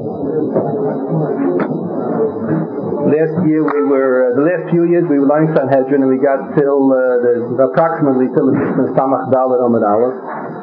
Last few years we were learning Sanhedrin, and we got till approximately till the Mishnah Samach Dalet Amud Aleph.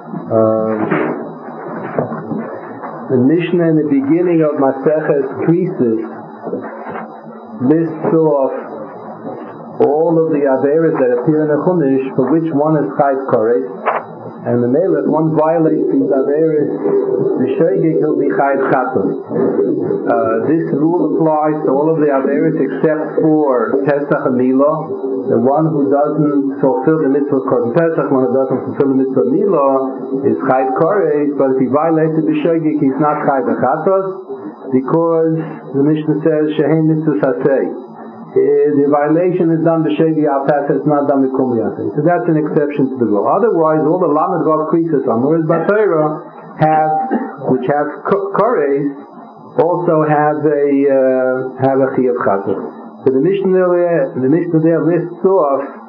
The Mishnah in the beginning of Maseches Krisis lists off all of the averos that appear in the Chumash for which one is Chayv Koreh, and the male, if one violates these averos, the Shoigig will be Chayv Chatos. This rule applies to all of the averos except for Pesach and Milah. The one who doesn't fulfill the mitzvah of Korban Pesach, one who doesn't fulfill the mitzvah of Milah, is Chayv Koreh, but if he violates the Shoigig, he's not Chayv Chatos, because the Mishnah says Shehem Mitzvah Saseh. The violation is done b'shegi al tasa, it's not done b'kum yaseh. So that's an exception to the rule. Otherwise, all the lamed vav krisis amuras b'Torah which have kores, also have a chiyuv chatos. So the Mishnah there lists off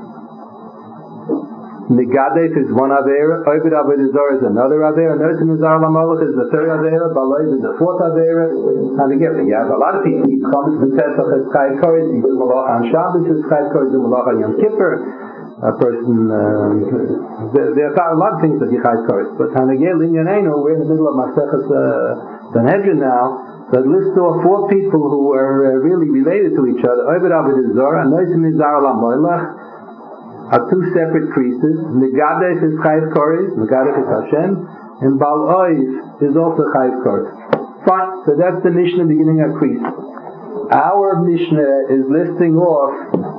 Negadef is one avera, Ovid Avodah Zarah is another avera, Nosim Zar Lamalach is the third avera, Baloi is the fourth avera. And again, you have a lot of people, Chometz B'Pesach is Chayv Koreh, you do Malacha on Shabbos is Chayv Koreh, you do Malacha on Yom Kippur. A person, there are a lot of things that you Chayv Koreh. But Hanagel Inyaneinu, we're in the middle of Maseches Sanhedrin now, so it lists off four people who are really related to each other, Ovid Avodah Zarah, Nosim Zar Lamalach, are two separate priests. Megadef is Chayv Koreh, Megadef is Hashem, and Baal Oiv is also Chayv Koreh. Fine, so that's the Mishnah beginning of priest. Our Mishnah is listing off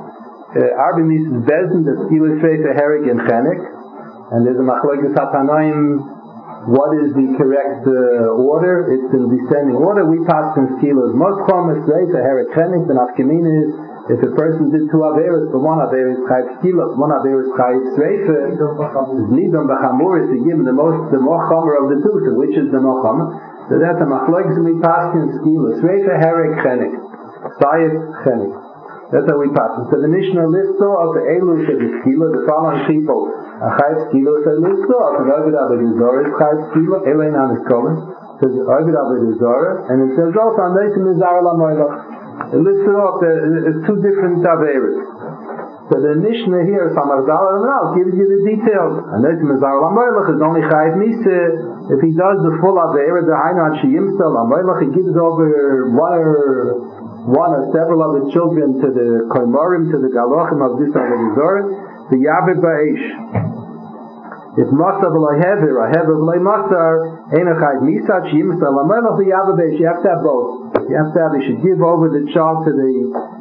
Arba Mises Bezdin, the Skila Shrefa, Herek, and Chenek, and there's a Machlokes HaTanoim, what is the correct order? It's in descending order. We pass in Skilas Moschom, Shrefa, Herek, Chenek, the Nafkamina is if a person did two averos, but one avera is chayv skila, one avera is chayv sreifa, nidon b'chamuris, to give him the more chomer of the two. So which is the more chomer? So that's a machlokes we pass in skila. Sreifa herek chenek, sayif chenek. That's how we pass. So the Mishnah lists of the elush of the skila, the following people are chayv skila. So it lists off and Ovid Avodah Zarah is chayv skila, Elein is kohen. It says Ovid Avodah Zarah, and it says also Anosim Zar Lamalach. It lists off two different averos. So the Mishnah here, Samar Dalet now gives you the details. And this Mizar Lamoilach is only Chayv Misa. If he does the full avera, the Hainat Sheyimsa Lamoilach, he gives over one or several of his children to the Koimorim, to the Galochim of this Avodah Zarah, the Yavid Ba'ish. If Masar v'lo hever, or hever v'lo Masar, ain't a Chayv Misa, Sheyimsa Lamoilach, the Yavid Ba'ish. You have to have both. You should give over the child to the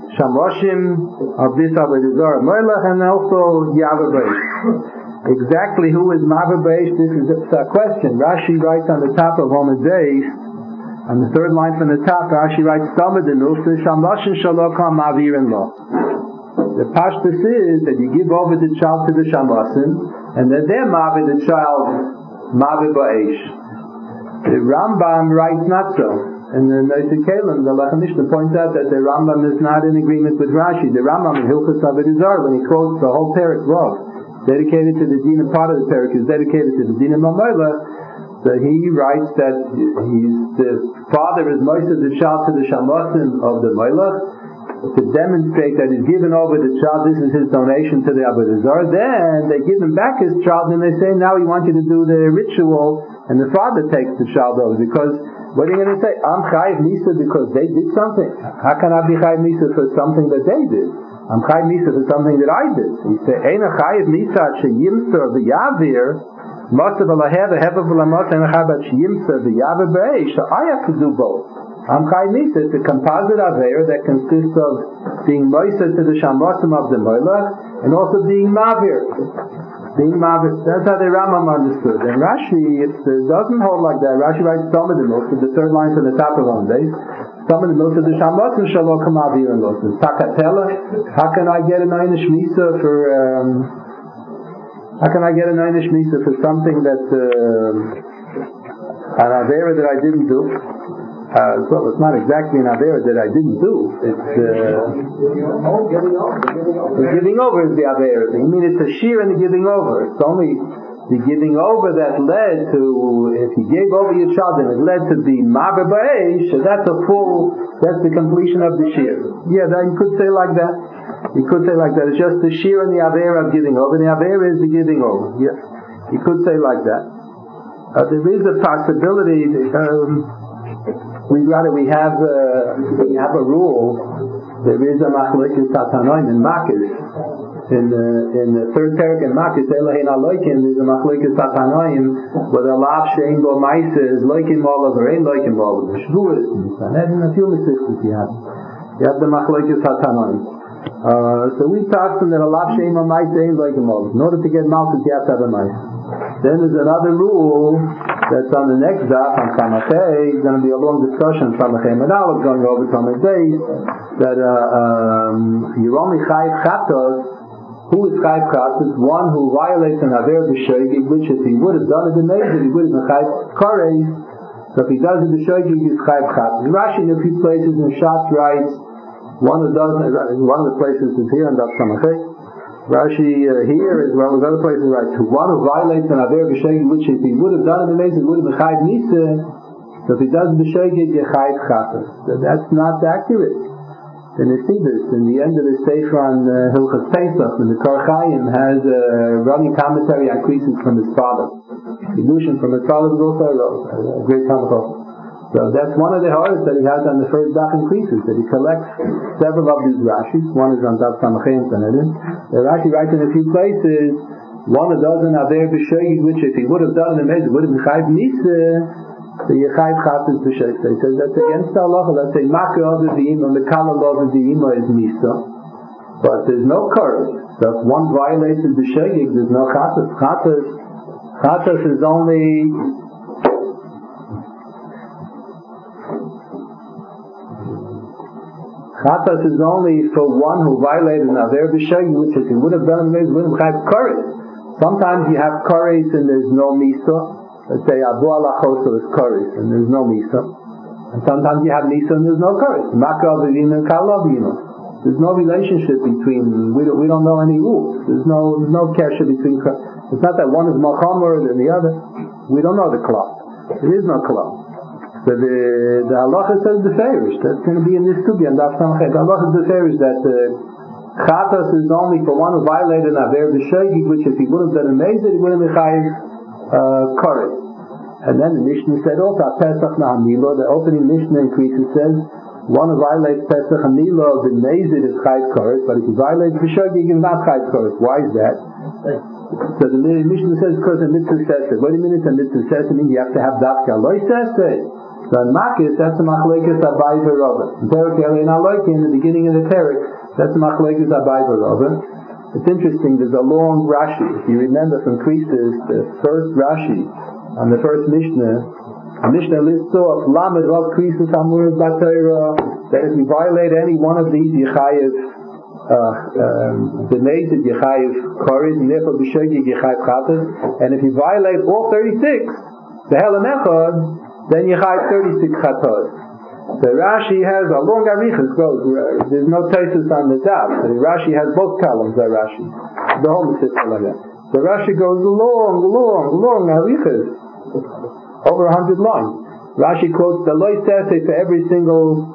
Shamoshim of this Avodah Zarah Moilach, and also Yaveh Beish. Exactly who is Maveh Beish? This is a question. Rashi writes on the top of Omid Beis, on the third line from the top, Rashi writes, Stamadinus, the Shamoshim Shalokam Mavir in law. The Pashtus is that you give over the child to the Shamoshim, and then they're Maveh the child, Maveh Beish. The Rambam writes not so. And the Nosei Kalim, the Lechem Mishnah points out that the Rambam is not in agreement with Rashi. The Rambam in Hilchos Avodah Zarah, when he quotes the whole Perek Vav, dedicated to the Din, and part of the Perek is dedicated to the Din of Mamola, so he writes that the father is most of the child to the Shamosim of the Moilach, to demonstrate that he's given over the child, this is his donation to the Avodah Zarah. Then they give him back his child, and they say, now we want you to do the ritual, and the father takes the child over, because what are you going to say? I'm Chayv Misa because they did something. How can I be Chayv Misa for something that they did? I'm Chayv Misa for something that I did. He said, Eina Chayv Misa Sheyimsa the Yavir, Masav Alahev, Hevav Alamot, and Chabat Sheyimsa the Yavir Be'esh. So I have to do both. I'm Chayv Misa. It's a composite Aver that consists of being Moisa to the Shamosim of the Moilach, and also being Mavir. That's how the Rambam understood. And Rashi, it doesn't hold like that. Rashi writes some of the most, the third line from the top of one day. Some of the most of the Shamosim Shalom Kamavir and Losim. Takatela. How can I get an Einish Misa for something that an Avera that I didn't do? Well, it's not exactly an Avera that I didn't do. It's giving over is the Avera. You mean it's a shear and the giving over. It's only the giving over that led to, if you gave over your child and it led to the Maber Ba'esh, that's the completion of the shear. Yeah, you could say like that. You could say like that. It's just the shear and the Avera of giving over. The Avera is the giving over. Yeah. You could say like that. There is a possibility, we have a rule. There is a machlokes Satanoim in Makis. In the third parak in Makis, Elohein Aloikin, there's a machlokes Satanoim where the lav shein bo ma'isa is loikin molav or ain't loikin molav. Shvuas. And that's in a few mesichos you have. You have the machlokes Satanoim. So we talked that a lav shein bo ma'isa ain't loikin molav. In order to get malchus, you have to have a ma'isa. Then there's another rule that's on the next daf on Samachay. It's going to be a long discussion. Samachay Medal going over Samachay days that you're only chayiv chatos. Who is chayiv chatos? One who violates an aver b'shoigig, which if he would have done it in Nezer, he would have been chayiv kares. So if he does it b'shoigig, he's chayiv chatos. Rashi in a few places in Shatz writes one of the places is here in daf Samachay. Rashi here as well as other places writes one who violates an aver b'shoigig, which if he would have done it in Nezer, he would have been chayiv nisa. So if he does b'shoigig, he's chayiv chatos. That's not accurate. In the Sibis, in the end of the Sefer on Hilchas Pesach, and the Kor Chaim has a running commentary on creases from his father. Kedushin from his father was also a great Tamachot. So that's one of the hardest that he has on the first daf in creases, that he collects several of these Rashis. One is on Daf Samachay and Sanhedrin. The Rashi writes in a few places, one a dozen aver b'shoigig, which if he would have done it in Nezer, would have been chayiv nisa. The Yechayiv Chatas b'Shoigig. He says that's against the halacha. Let's say Makah of the Ima, Mekala of the Ima is Misa, but there's no courage. So if one violates the B'Shoigig, there's no Chatas. Chatas is only for one who violated an aver b'shoigig, which if he would have done it, would have had courage. Sometimes you have courage and there's no Misa. Let's say Abu Alachoso is Koris and there's no Misa. And sometimes you have Misa and there's no Koris. Makah Avivim and Kalavim. There's no relationship between, we don't know any rules. There's no kesher between, it's not that one is more chomer than the other. We don't know the klal. There is no klal. So the halacha says the farish. That's going to be in this sugya and Daf Samachay. The halacha is the farish that chatas is only for one who violated an aver b'shoigig, which if he would have done a mezer, he would have been chayiv Koretz. And then the Mishnah said also Pesach Nahamilo, the opening Mishnah increases says one who violates Pesach Hamilo the Nezir is Chayiv Koretz, but if he violates B'Shoigig is not Chayiv Koretz. Why is that? So the Mishnah says because of mitzvah sesed. What do you mean it's a mitzvah sesed? It means you have to have dafka loy sesed. So in Makis that's a machlokes Abai v'Rava. In Perek Elyon Aloykin in the beginning of the Perek that's a machlokes Abai v'Rava. It's interesting, there's a long Rashi. If you remember from Krisis, the first Rashi on the first Mishnah, the Mishnah lists off Lamed Rav Krisis Amur Batayra, that if you violate any one of these, Yechayev the Nezid Yechayev Koris, and therefore B'Shoigig Yechayev Chatas, and if you violate all 36, the Helen Echad, then Yechayev 36 Chatas. So Rashi has a long arichas goes. There's no tesis on the daf. So Rashi has both columns. That Rashi, the whole system like that. So Rashi goes long arichas, over 100 lines. Rashi quotes the loy sesei for every single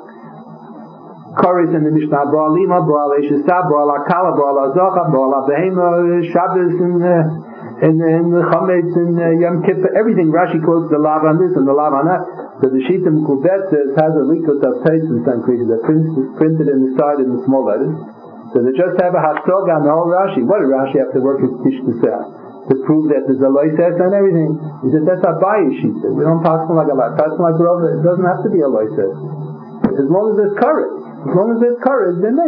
koris in the Mishnah. Ba'al Lima, Ba'al Eshesab, Ba'al Akala, Ba'al Azocha, Ba'al Abehema, Shabbos, and the Chametz and Yom Kippur, everything. Rashi quotes the lav on this and the lav on that. So the Shita Mekubet has a likut of tesis on creases that printed in the side in the small letters. So they just have a hasog on the whole Rashi. What did Rashi have to work his tishkusah to prove that there's a loises and everything? He said that's Abaye Shita. We don't talk like Abaye. Talk like Rav. It doesn't have to be a loises. As long as there's courage, then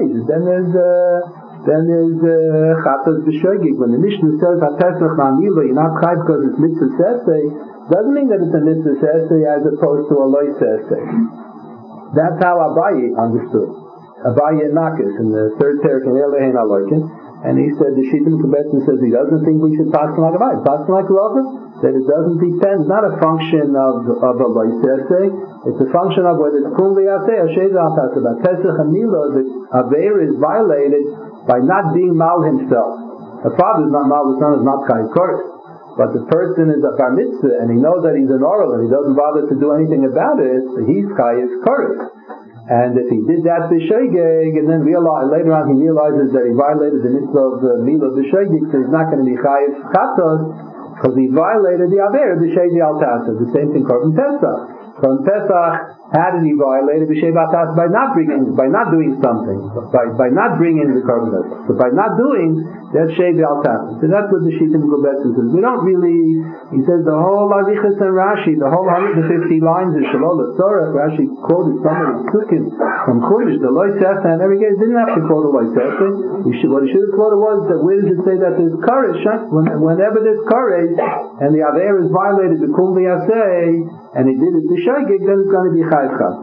there's chatas b'shoigig. When the Mishnah says HaPesach Ma'amila, you're not chayiv because it's mitzvah sesei, doesn't mean that it's a mitzvah sesei as opposed to a loy sesei. That's how Abaye understood. Abaye and Nakis in the third parak in Elohein Aloykin, and he said the Shita Mekubetzin says he doesn't think we should pass like Abaye. Pass like Rava, that it doesn't depend. It's not a function of a loy sesei. It's a function of whether it's kum v'yaseh Hashem Zaltas about Pesach and Mila. The Aver is violated by not being mal himself. The father is not mal, the son is not chayiv koretz. but the person is a bar mitzvah and he knows that he's an oral and he doesn't bother to do anything about it, so he's chayiv koris. And if he did that b'shoigeg, and then later on he realizes that he violated the mitzvah of milah b'shoigeg, so he's not going to be chayiv chatos, because he violated the aver b'shoigeg al tasa. The same thing Korban Pesach. Korban Pesach, how did he violate it? By not doing something, by not bringing the Korban Pesach. So by not doing, that's Shei B'al Tasa. So that's what the Shittim Gubetz says. We don't really, he says the whole Arichas and Rashi, the whole 150 lines of Shalol Tzorach, Rashi quoted somebody Sukkim from Chumash, the Loy Sefta, and every guy didn't have to quote the Loy Sefta. What he should have quoted was that where does it say that there's courage? Whenever there's courage, and the Aver is violated, the Kum V'yaseh, and he did it to Shaygig, then it's going to be Chayiv Chat.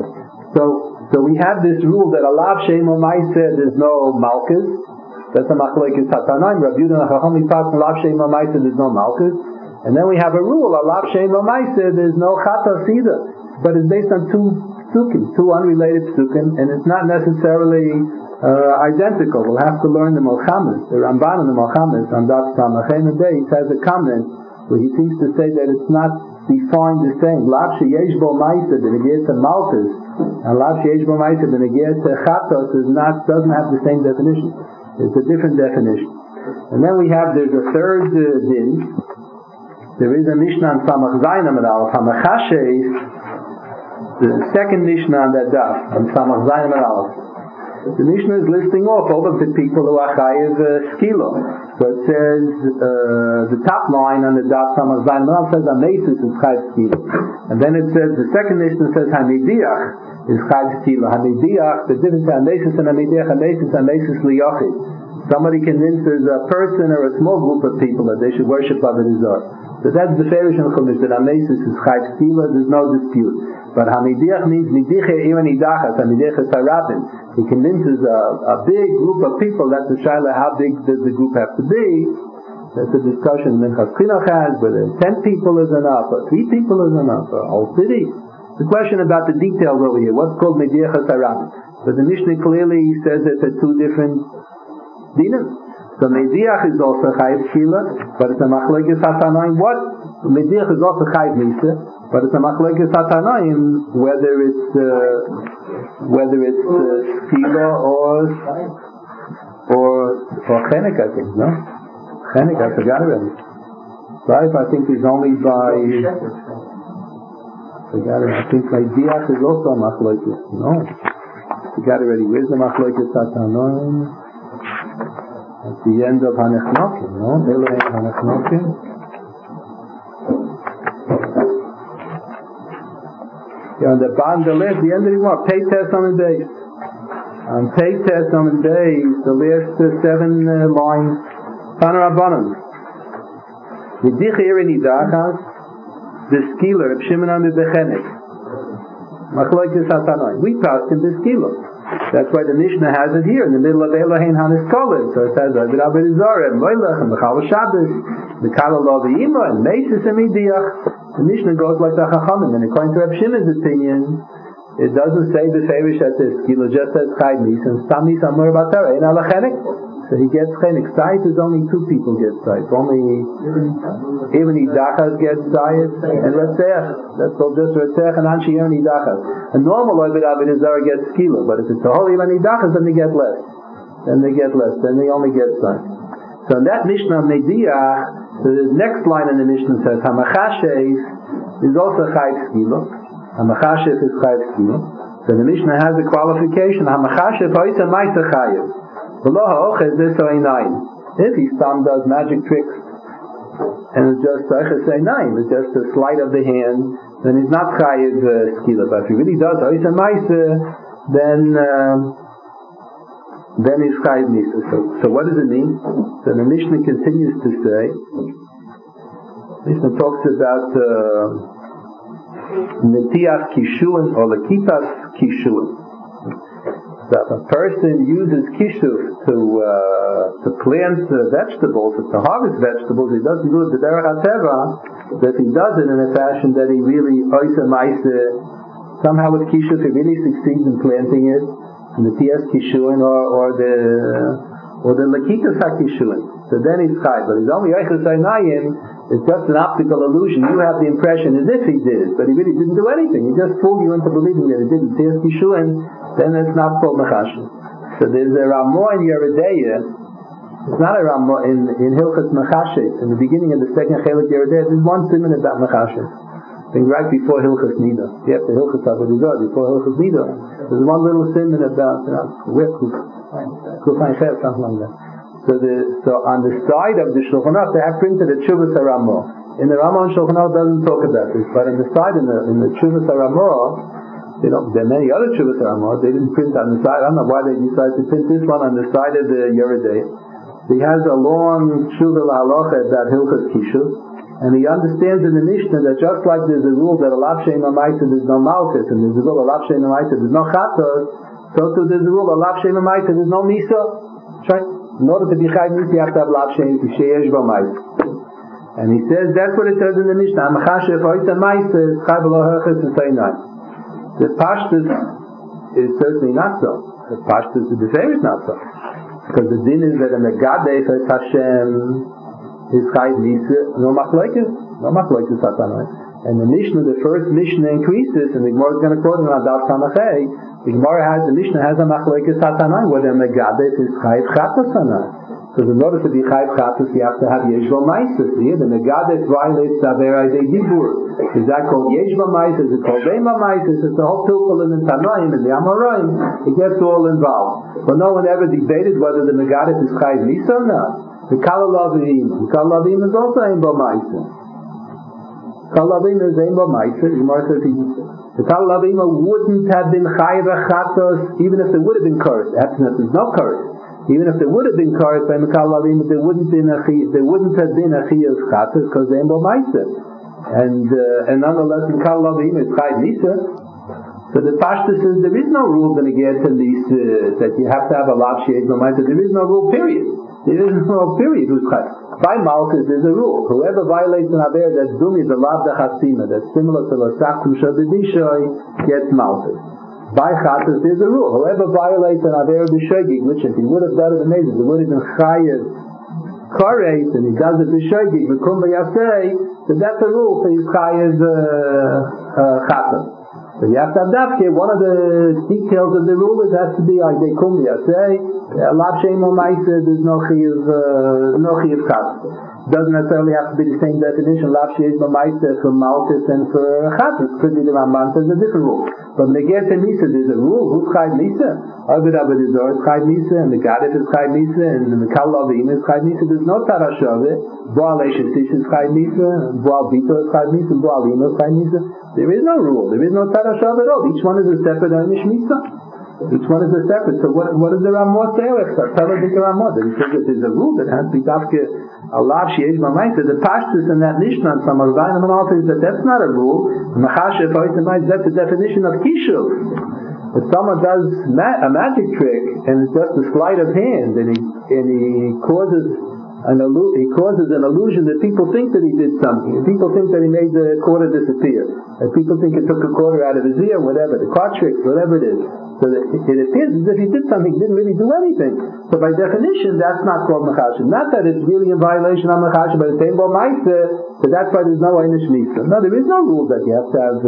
So we have this rule that Alav Shem Omaisa, there's no Malchus. That's a Machlokes Hatanaim. Rav Yehuda Chacham Yitzchak, Alav Shem Omaisa, there's no Malchus. And then we have a rule, Alav Shem Omaisa, there's no Chatas either. But it's based on two psukim, two unrelated psukim, and it's not necessarily identical. We'll have to learn the Melchamas. The Ramban in the Melchamas, on Daf Samachem Beis, has a comment where he seems to say that it's not defined the same. Lav sheyesh bo ma'isa b'negiyah to malchus, and lav sheyesh bo ma'isa b'negiyah to chatos doesn't have the same definition. It's a different definition. And then there's a third din. There is a Mishnah on Samach Zayin Amud Aleph, Hamachashes, the second Mishnah on that daf, on Samach Zayin Amud Aleph. The Mishnah is listing off all of the people who are chayiv skilo. So it says, the top line on the daf Samach Zayin Amud Aleph says Amesis is chayiv skilo. And then it says, the second Mishnah says Hamidiach is chayiv skilo. Hamidiach, the difference between Amesis and Hamidiach, Amesis liyachid. Somebody convinces a person or a small group of people that they should worship Avodah Zarah. So that's the Ferish and Chumash, that Amesis is chayiv skilo, there's no dispute. But Hamidiach means Midiche even Idachas, Hamidiach Sarabin. He convinces a big group of people. That's the shaila, how big does the group have to be? That's a discussion Minchas Chinuch has, whether 10 people is enough, or 3 people is enough, or a whole city. The question about the details over here, what's called Midiach Sarabin. But the Mishnah clearly says that they're two different dinim. So Midiach is also Chayiv Skila, but it's a Machlokes Hatanaim. What? Midiach is also Chayiv Misa, but it's a Machlokes Hatanaim whether it's Skila or Chenek, I think, no? Chenek, I forgot already. Right? I think it's only by I think by Diach is also a Machlokes. No? Forgot already. Where's the Machlokes Hatanaim? At the end of Hanechnokim, no? Elohim Hanechnokim. On the bottom of the list, the end of the one, Pei Tes on the base. On Pei Tes on the base, the last 7 lines, Tanarabanan. V'dich Erin Idachas, the skiller of Shimon on the Bechenek. Machlokes Hatanaim. We passed in the skiller. That's why the Mishnah has it here in the middle of Elohim Haneskolim. So it says, Avodah Zarah, and Moilech, and Bechal Shabbos, the Kalalo V'Yima, and Mesis and Midiach. The Mishnah goes like the Chachamim, and according to Reb Shimon's opinion, it doesn't say the Ferish at this Kilo, just says Chayv Nis, and Stam Nis Amor Batara, and Alachenek. So he gets Chenek. Sayit is only 2 people get Sayit. Only even Idachas gets Sayit, and Retzech. That's all just Retzech and Anshi even Idachas. A normal Avodah Zarah gets Skila, but if it's a whole even Idachas, then they get less. Then they only get Sayit. So in that Mishnah Mediach, the next line in the Mishnah says, Hamachashes is also Chayv Skila. Hamachashes is Chayv Skila. So the Mishnah has a qualification, Hamachashes Hoysa Maisa Chayiv. If he does magic tricks and it's just it's just a sleight of the hand, then he's not chayiv skila. But if he really does then he's chayiv misa. So what does it mean? So the Mishnah continues to say, Mishnah talks about netiach kishuin or lakitas kishuin. So if a person uses kishuf to plant vegetables, to harvest vegetables, he doesn't do it the derech hateva. But if he does it in a fashion that he really oisa maisa, somehow with kishuf he really succeeds in planting it, in the tias kishuin or the lakitas hakishuin. So then he's chayv. But he's only eichus einayim It's just an optical illusion. You have the impression as if he did it, but he really didn't do anything. He just fooled you into believing that he didn't. Then it's not called Mechashev. So there's a Ramah in Yeredeya. It's not a Ramah in Hilchas Mechashev. In the beginning of the second Chelik Yeredeya, there's one siman about Mechashev. I think right before Hilchas Nida. You have the Hilchas Avodah before Hilchas Nida. There's one little siman about something like that. So on the side of the Shulchan Aruch, they have printed a Tshuvas HaRamah. In the Ramah and Shulchan Aruch doesn't talk about this, but in the side, in the Tshuvas HaRamah, there are many other Tshuvas HaRamah. They didn't print on the side. I don't know why they decided to print this one on the side of the Yeridei. He has a long Tshuvah L'Halacha about Hilchas Kishuf, and he understands in the Mishnah that just like there's a rule that a Lav Shein Amaita there's no Malchus, and there's a rule a Lav Shein Amaita there's no Chatos, so too there's a rule a Lav Shein Amaita there's no Misa. Right? In order to be Chayv Misa, you have to have Lav Sheyesh B'Maisa. And he says, that's what it says in the Mishnah. Mechashev Oita Maisa is Chayv L'Hochas and Seinai. The Pashtus is certainly not so. The Pashtus is the same is not so. Because the din is that a Megadef as Hashem is Chayv Misa, no Machlokes Satanai. And the Mishnah, the first Mishnah increases, and the Gemara is going to quote it on Daf Samachay. The Mishnah has a machlokes satanai, whether a megadef is chayv chatos or not. Because in order to be chayv chatos, you have to have yesh v'maisus. The megadef violates avera de dibur. Is that called yesh v'maisus? Is it called vein v'maisus? It's the whole pilpul in the Tanoim and the Amoraim. It gets all involved. But no one ever debated whether the megadef is chayv misa or not. The Kalavim is also ein v'maisus. Kalavim is ein v'maisus. The Gemara says the Kalavima wouldn't have been chayiv chatos even if there would have been cursed. There's no curse. Even if there would have been cursed by Kalavima, there wouldn't have been a chayiv chatos because they ain't b'maisa. And nonetheless, in Kalavima it's chayiv nisa. So the Pashta says there is no rule going to get to nisa that you have to have a lav sheyesh b'maisa. There is no rule. Period. There is no rule. Period. Who's chayiv? By Malchus, there's a rule. Whoever violates an aver that's dumi the lav dechasima, that's similar to l'sachtum shadidishoy, gets Malchus. By Chatas, there's a rule. Whoever violates an aver b'shogig, which if he would have done it amazing, it would have been chayev kares, and he does it b'shogig, v'kum v'yasei, so that's a rule for his chayev Chatas. So you have to have dafke. One of the details of the rule is has to be they kum v'yasei. Lav shein u'maisa, there's no chiyav chatas. Doesn't necessarily have to be the same definition. Lav shein u'maisa for Malchus and for chatas. Could be the Ramban says a different rule. But when they get to Nisa, there's a rule. Who's chayv Nisa? Abed Abedizor is chayv Nisa, and the Gadif is chayv Nisa, and the Kalavim is chayv Nisa. There's no tarashove. Boal Eishesish is chayv Nisa, Boal Bito is chayv Nisa, Boal Lima is chayv Nisa. There is no rule. There is no tarashove at all. Each one is a separate Einish Misa. Each one is a separate. So what does the Ramah say? Tell us the Ramah. That he says that there's a rule that has to be dafke Allah sheyesh b'maisa. The Pashtus in that Mishnah, some of the all things that that's not a rule. Mechashev oitamais, that's the definition of kishuv. If someone does a magic trick and it's just a sleight of hand, and he causes an illusion that people think that he did something, and people think that he made the quarter disappear, and people think he took a quarter out of his ear, whatever, the card trick, whatever it is. So it appears as if he did something, he didn't really do anything. So by definition, that's not called Mechashev. Not that it's really in violation of Mechashev, but it's saying B'maisa, so that's why there's no Einish Misa. No, there is no rule that you have to have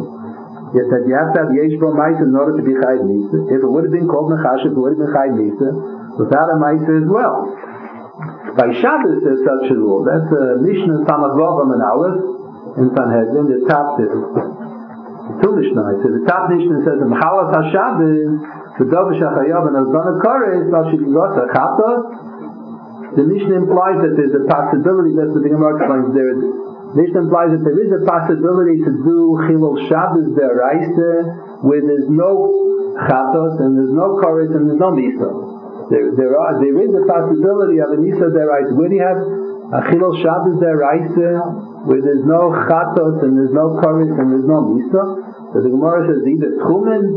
Yesh B'maisa in order to be Chayv Misa. If it would have been called Mechashev, it would have been Chayv Misa, without a Maisa as well. By Shabbos there's such a rule. That's a Mishnah Samad Vavam and Aleph in Sanhedrin, the top two Mishnah. So the top Mishnah says, M'chalas HaShabbos, the Dovish HaChayav and Azana Kores, Vashikigos HaChatos. The Mishnah implies that there's a possibility, that's what the Gemara explains there. The Mishnah implies that there is a possibility to do Chilul Shabbos Be'araisa, where there's no Chatos, and there's no Kores, and there's no Misa. There is a possibility of a Nisa Deraisa. Where do you have a Chilul Shabbos Deraisa, where there's no Chatos and there's no Koris and there's no Nisa? So the Gemara says either Tchumen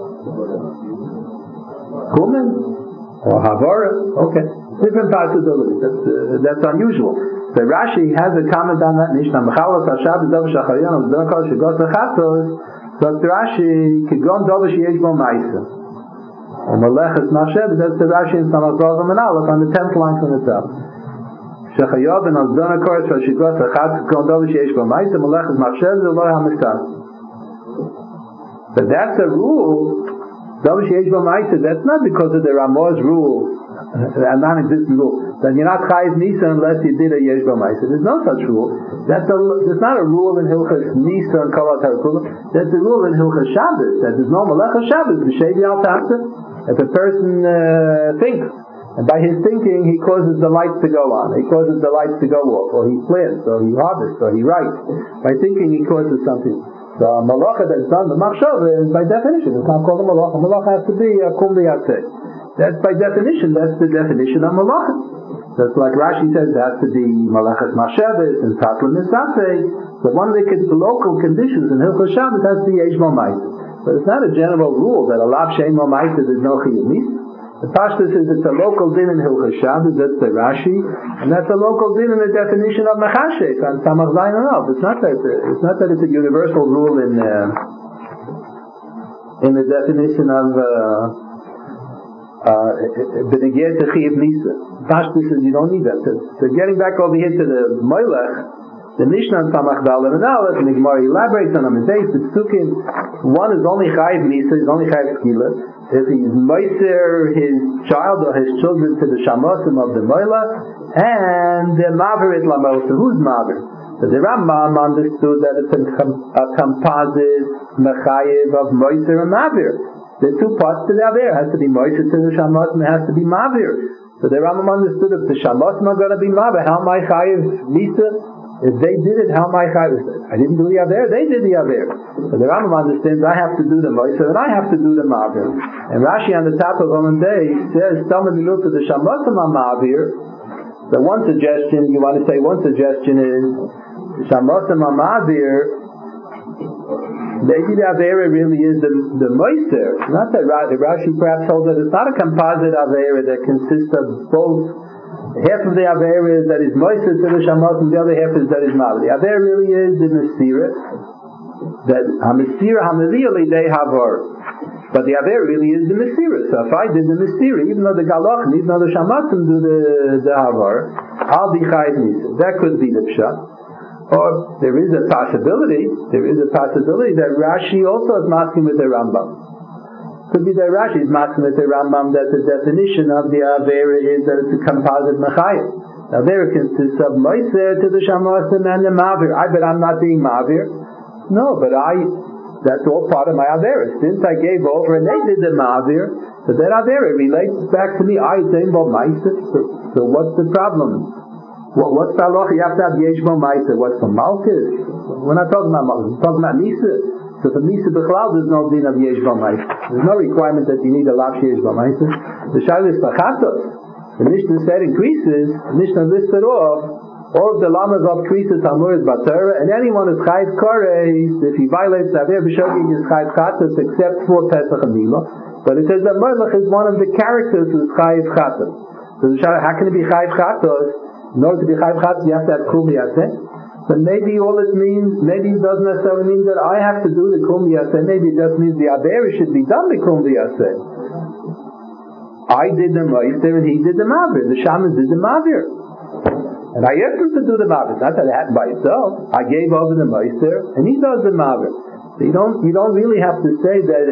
or Havara. Okay, different possibilities. That's unusual. So Rashi has a comment on that Mishnah. M'chalas HaShabbos Dovish HaChayav Azana Kores Shegos HaChatos. So Rashi Kigon Dovish Yesh Bo Maisa. Or Meleches Masheh, but that's the Rashi in Samad Vavam and Aleph on the 10th line from the top. Shechayav and Azdana Koros Vashigot Achat Kol Davar Sheyesh Bo Ma'aser Melechas Machshav Lo HaMistar. But that's a rule. Davar Sheyesh Bo Ma'aser. That's not because of the Ramah's rule, a non-existent rule. Then you're not Chayiv Nisa unless you did a Yesh Bo Ma'aser. There's no such rule. That's not a rule in Hilchas Nisa and Kol HaTarakula. That's a rule in Hilchas Shabbos. That there's no Melechas Shabbos. B'Shevi Al Tafsir. If a person thinks, and by his thinking he causes the lights to go on, he causes the lights to go off, or he plants, or he harvests, or he writes. By thinking he causes something. So a malacha that's done, the machshava is by definition, it's not called a malacha. Malacha has to be a kum liyaseh. That's by definition, that's the definition of malacha. That's like Rashi says, it has to be malachat machshavas and tatla nisaseh. So one of the local conditions in Hilchos Shabbos has to be yesh bo ma'aser. But it's not a general rule that a lav she'ein bo ma'aser there's no chiyuv nisa. The Pashtus says it's a local din in Hilchos Shabbos, that's the Rashi, and that's a local din in the definition of Mechashek on Samach Zayin and Alf. It's not that it's a universal rule in the definition of B'negeh to Chiyav Nisa. Pashtus says you don't need that. So getting back over here to the Moilech, the Mishnah on Samach Dalet and Aleph, and the Gemara elaborates on Amid Beis, the Psukim, one is only Chayiv Nisa, is only Chayiv Kila. If he's meiser his child or his children to the shamosim of the moila, and the maver it lamosa, who's maver? So the Rambam understood that it's a composite mechayev of meiser and maver. The two parts to the aver has to be meiser to the shamosim, it has to be maver. So the Rambam understood if the shamosim are going to be maver, how am I chayev nisa? If they did it, how am I chayav? I didn't do the aver, they did the aver. So the Rambam understands I have to do the moiser and I have to do the ma'avir. And Rashi on the top of Omen Day says, Talmud Milut to the shamosim ma'avir. So one suggestion is, shamosim ma'avir, maybe the aver really is the moiser. Not that Rashi perhaps holds that it's not a composite aver that consists of both. Half of the Aver is that is Moiser to the Shamot, and the other half is that is Mav. The Aver really is the Mesira, that HaMesira HaMeviyah Lidei Havar. But the Aver really is the Mesira. So if I did the Mesira, even though the Galach, even though the Shamotim do the Havar, I'll be Chayiv Nisa. That could be the Pshat. Or there is a possibility that Rashi also is masking with the Rambam. Could be that Rashi is masking with the Rambam that the definition of the Avera is that it's a composite Mechayev. Now there consists of Moiser to the Shamosim and the Mavir. But I'm not being Mavir. No, but that's all part of my Avera. Since I gave over and they did the Mavir, so that Avera relates back to me. I say Bo Meiser. So what's the problem? What's the halacha? You have to have Yesh Bo Meiser. What's for Malchus? We're not talking about Malchus. We're talking about Nisa. So for Nisa B'chlal, there's no din of Yesh Bo Meiser. There's no requirement that you need a lav Yesh Bo Meiser. The Shaila is Bachatos. The Mishnah said increases. The Mishnah listed off all of the lamas of creases Hamur is Batara, and anyone who's Chayiv Koreis, if he violates Aver B'Shogig, is Chayiv Chatos, except for Pesach and Milah. But it says that Moilech is one of the characters who's Chayiv Chatos. So the Shaila, how can it be Chayiv Chatos? In order to be Chayiv Chatos, you have to have Kum Yaseh. But maybe all it means, maybe it doesn't necessarily mean that I have to do the Kum Yaseh. Maybe it just means the Aver should be done the Kum Yaseh. I did the Moiser and he did the Mavir. The Shaman did the Mavir. And I asked him to do the Mavir. It's not that it happened by itself. I gave over the Moiser and he does the Mavir. So you don't really have to say that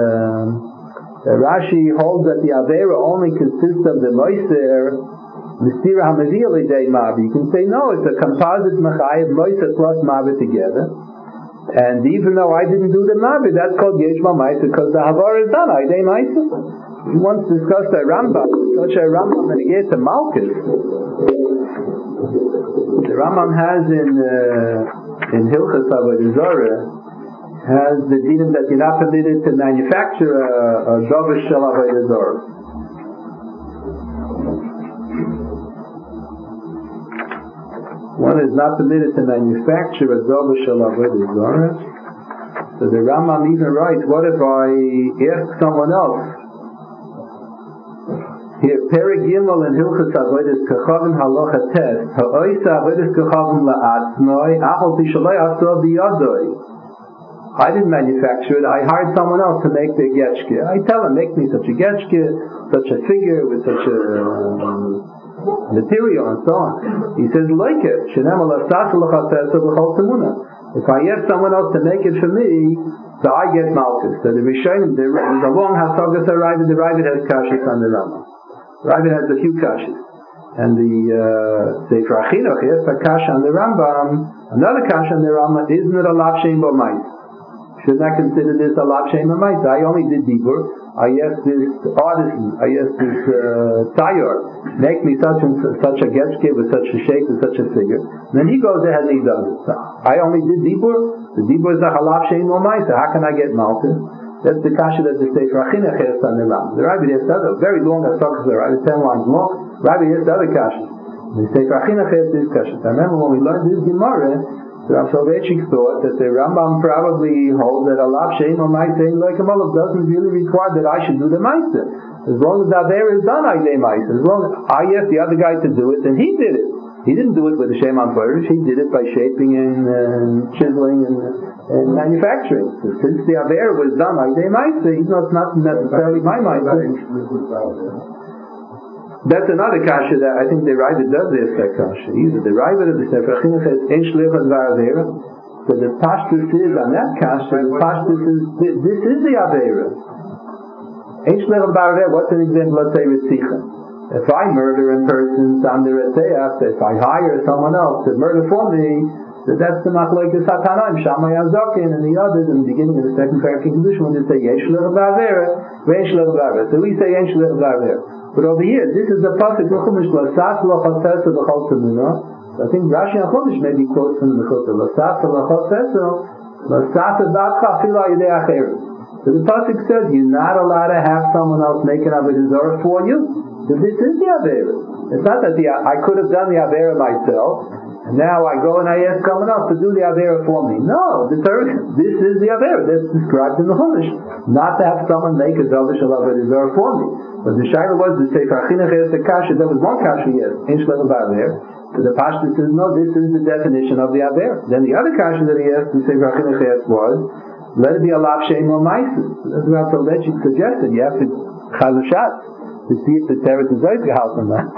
Rashi holds that the Aver only consists of the Moiser Mesira HaMeviyah Lidei Mavir. You can say no, it's a composite Mechayev Moiser plus Mavir together. And even though I didn't do the Mavir, that's called Yesh Bo Meiser because the Havar is done. I did Meiser. We once discussed a Rambam, such a Rambam and again to Malchus. The Rambam has in Hilchas Avodah Zarah has the dinim that you're not permitted to manufacture a Dover Shel Avodah Zarah. One is not permitted to manufacture a Dover Shel Avodah Zarah. So the Rambam even writes, what if I ask someone else? Here, Perek Gimel in Hilchas Avodas Kachavim Halacha Tes Ha'oisa Avodas Kachavim La'atzmoi Achol Tishalei Asor B'Yadoi. I didn't manufacture it. I hired someone else to make the getchke. I tell him, make me such a getchke, such a figure with such a material and so on. He says, like it. If I ask someone else to make it for me, so I get Malkus. So the Rishonim, there's a long Hasagas Ravid, the Ravid has Kashas on the Rambam. Ravid has a few Kashas. And the Sefer Achinuch has a Kasha on the Rambam. Another Kasha on the Rambam, isn't it a Lav Shem B'Mais? Should not consider this a Lav Shem B'Mais. I only did Dibur. I asked this artisan, I asked this tayor, make me such a getchke with such a shape with such a figure. And then he goes ahead and he does it. So I only did Dibur. The Dibur is a Halav Shein Omai. So how can I get Malkus? That's the kasha that the Sefer Achinuch has on the Ram. The Rabbi has other very long Hasakas, the Rabbi 10 lines long. Rabbi has other kashas. The Sefer Achinuch has this kasha. I remember when we learned this Gemara, the Rav Soloveitchik thought that the Rambam probably holds that a Lav Shein Omai saying like a Malach doesn't really require that I should do the Meister. As long as the Aver is done, I do Meister. As long as I asked the other guy to do it, then he did it. He didn't do it with the Shem on Furish. He did it by shaping and chiseling and manufacturing. So since the Aver was done, I do Meister. He's not necessarily my Meister. That's another kasha that I think the Ravid does ask that kasha. Either the Ravid or the Sefer Achinuch says Ein Shlichus V'Avera. So the pashtus is on that kasha. The pashtus is this is the Avera. Ein Shlichus V'Avera. What's an example? Let's say Ritzicha. If I murder a person, I'm the Retzeach. If I hire someone else to murder for me, so that's the Machlokes Hatanaim, Shammai Azokin, and the others in the beginning of the second parak in Kedusha when they say Ein Shlichus V'Avera, Ein Shlichus V'Avera. So we say Ein Shlichus V'Avera. But over here, this is the pasuk Chumash Lasas Lachasesa B'Chol Tzemuna. I think Rashi and Chumash maybe quotes from the Chutah Lasas Lachasesa Lasas Batcha Fila Yidei Acheres. So the pasuk says you're not allowed to have someone else make an avodah zarah for you. So this is the avera. It's not that I could have done the avera myself, and now I go and I ask someone else to do the avera for me. No, this is the avera that's described in the Chumash. Not to have someone make a avodah zarah for me. But the shaila was the Sefer Achinuch has the kasha. There was one kasha, yes, Ein Shlichus V'Avera. So the pashtus says no, this is the definition of the aver. Then the other kasha that he asked, the Sefer Achinuch asked was, let it be a Lav Shein Omaisis. That's what Rav Soloveitchik suggested. You have to chazushat to see if the teretz is gehalten on that.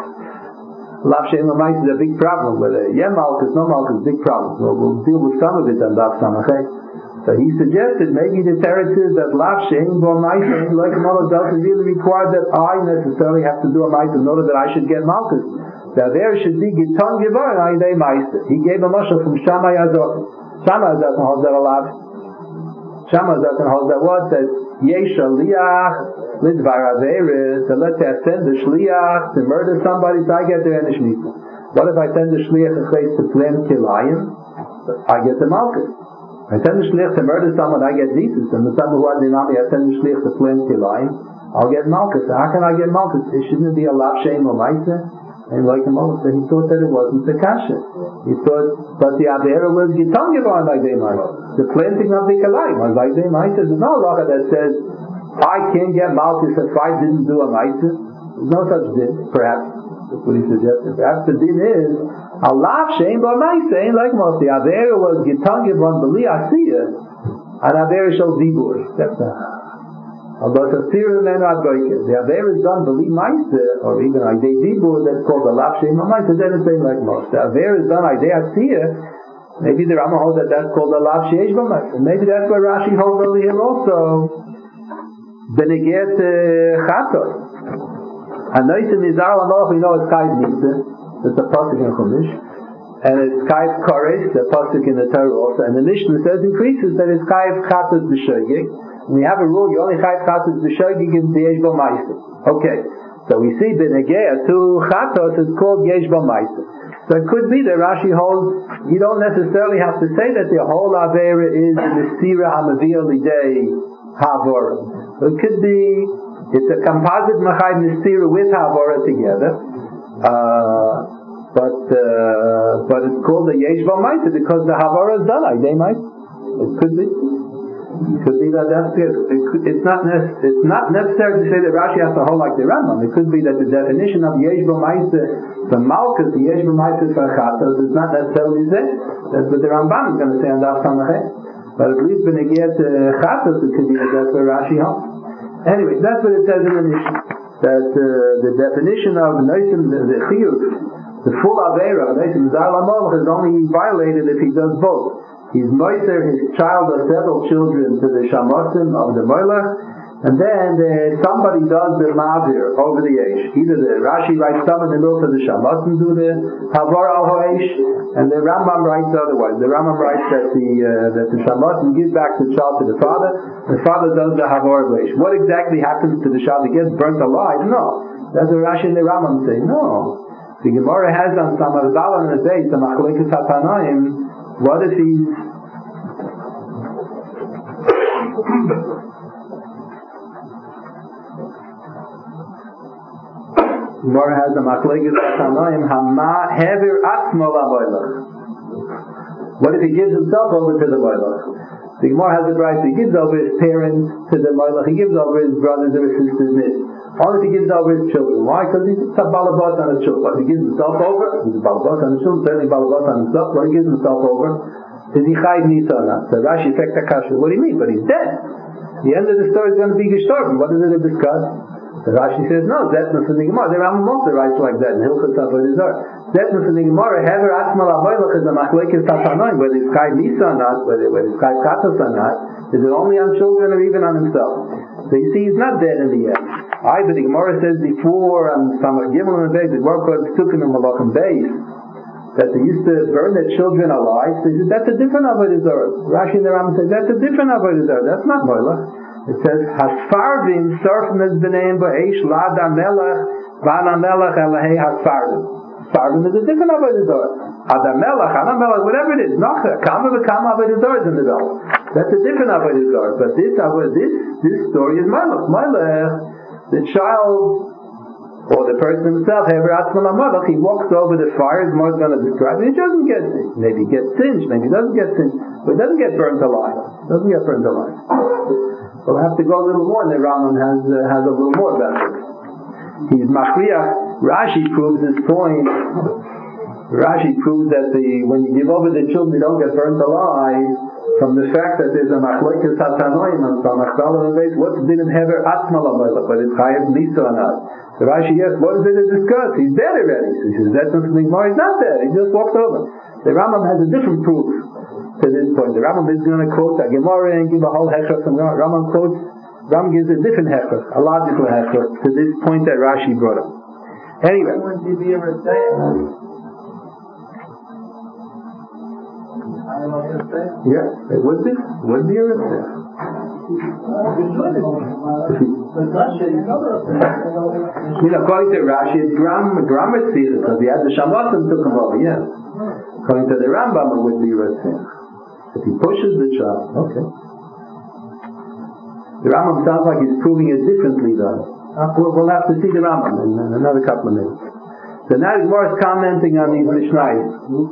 Lav Shein Omaisis is a big problem. Whether Malkus, no Malkus, big problem. We'll deal with some of it on Daf Samachet. So he suggested maybe the teretz is that Lav Shein Omaisis, like a mother, doesn't really require that I necessarily have to do a ma'aser in order that I should get Malkus. That there should be Giton Givar and I day ma'aser. He gave a mashal from Shammai Azok. Shammai Azok holds that a lot. Shammai Azok holds that what? That Yesha Liach Lidvar Averis. So let's say I send the Shliach to murder somebody, so I get the Enish Misa. What if I send the Shliach to plant Kilayim? I get the Malkus. I send the Shliach to murder someone, I get Nisus. And the someone who had Dinami, I send the Shliach to plant Kilayim, I'll get Malkus. So how can I get Malkus? It shouldn't be a Lav Shein Omaisis. And like him also, he thought that it wasn't the kasha. He thought, but the avera was Giton Givar like they might. The planting of the Kilayim was like they might. There's no law that says, I can't get Malkus if I didn't do a Maisa. There's no such din, perhaps. That's what he suggested. Perhaps the din is, a Lav Shein B'Maisa ain't like most. The avera was Giton Givar B'li Asiyah, and avera shall Dibur. That's not. Although the avera is done B'li Maisa, or even Aidei Dibur, that's called a Lav Shein B'Maisa, then it's like most. The avera is done Aidei Asiyah, maybe the Rambam holds that that's called a Lav Shein B'Maisa. Maybe that's why Rashi holds over here also. Beneget Chatos. And Noisim Nizar Lamalach, we know it's Kaiv Nisa. It's a pasuk in Chumash. And it's Kaiv Koresh, the pasuk in the Torah also. And the Mishnah says increases that it's Kaiv Chatos B'Shogeg. We have a rule, you only Kaiv Chatos B'Shogeg in the Yesh B'Maisa. Okay. So we see Benegea to Chatos is called Yesh B'Maisa. So it could be that Rashi holds, you don't necessarily have to say that the whole Avera is in the Sira HaMaviyah Lidei Havora. So it could be, it's a composite Machai Nistira with Havora together. But it's called the Yesh B'Maisa because the Havora is done. It could be. It could be that that's it. It's not necessary to say that Rashi has to hold like the Rambam. It could be that the definition of Yesh B'Maisa for Malkus, the Yesh B'Maisa for Chatos, is not necessarily there. That's what the Rambam is going to say on Daf Samachet. But at least when it gets Chatos, it could be that that's where Rashi holds. Anyway, that's what it says in the Mishnah. that the definition of Noisim, the Chiyuv, the full Aveira, Noisim Zar Lamolach, is only violated if he does both. He's moiser his child or several children to the Shamosim of the Moilach, and then somebody does the Mavir over the Eish. Either the Rashi writes some in the middle of the Shamosim do the Havar al Ho'esh, and the Rambam writes otherwise. The Rambam writes that the Shamosim give back the child to the father does the Havar Ho'esh. What exactly happens to the child? He gets burnt alive? No. That's what Rashi and the Rambam say. No. The Gemara has on Samar Zalan and the Beis, the Machlekes HaTanoim, what if he's Gemara has the Machlekes HaTanoim, Hama Hever Atzmo LaVoilach. What if he gives himself over to the Voilach? The Gemara has it right. He gives over his parents to the Voilach. He gives over his brothers or his sisters. Only if he gives over his children. Why? Because he's a balabot on his children. What if he gives himself over? He's a balabot on his children. Certainly balabot on himself. What if he gives himself over? Is he chayv nisa or not? So Rashi effect akasha. What do you mean? But he's dead. The end of the story is going to be gestorben. What is it to discuss? The Rashi says, no, Zetna from the Gemara. The Rambam also writes like that in Hilchot Avodah Zarah. Zetna from the Gemara, Hever Atzmal Avoilach is a Machlekes HaTanoim, whether it's Chayv Nisa or not, whether it's Chayv Katos or not, is it only on children or even on himself? So you see, he's not dead in the end. But the Gemara says before, Samar Gimel and Beis, the Gemara called Stukim and Malachim Beis, that they used to burn their children alive. So he said, that's a different Avodah Zarah. Rashi and the Rambam says, that's a different Avodah Zarah. That's not Moilach. It says, Hasfarvim surfim es b'neim ba'esh lad ha-melech van ha-melech elahei Hasfarvim. Hasfarvim is a different Avodah Zarah. Ad ha-melech, an ha-melech, whatever it is, Nacha, Kama v'Kama Avodah Zarah is in the middle. That's a different Avodah Zarah. But this story is Melech. Melech, the child, or the person himself, Hever Atzmal HaMelech, he walks over the fire, as Moshe is going to describe it, he doesn't get, maybe he gets singed, maybe he doesn't get singed, but he doesn't get burnt alive. Doesn't get burnt alive. We'll have to go a little more, and the Rambam has a little more about it. He's Machriach. Rashi proves his point. Rashi proves that when you give over the children, you don't get burnt alive from the fact that there's a Machlekes HaTanoim on Samachdalah and Beis. What's din in Hever Atzmal HaMelech, but it's Chayev Nisa or not? So Rashi, yes, what is it to discuss? He's dead already. So he says, that's not something more. He's not dead. He just walked over. The Rambam has a different proof to this point. The Rambam is going to quote a Gemara and give a whole hechra from Rambam quotes. Rambam gives a different hechra, a logical hechra, to this point that Rashi brought up. Anyway. Yeah, it would be. Would be a Ritzah. According to Rashi, it's grammar thesis, because he had the Shamosim took him over, yeah. According to the Rambam, it would be Ritzah. If he pushes the child, okay. The Rambam sounds like he's proving it differently though. We'll have to see the Rambam in another couple of minutes. So now he's more commenting on these Mishnayos.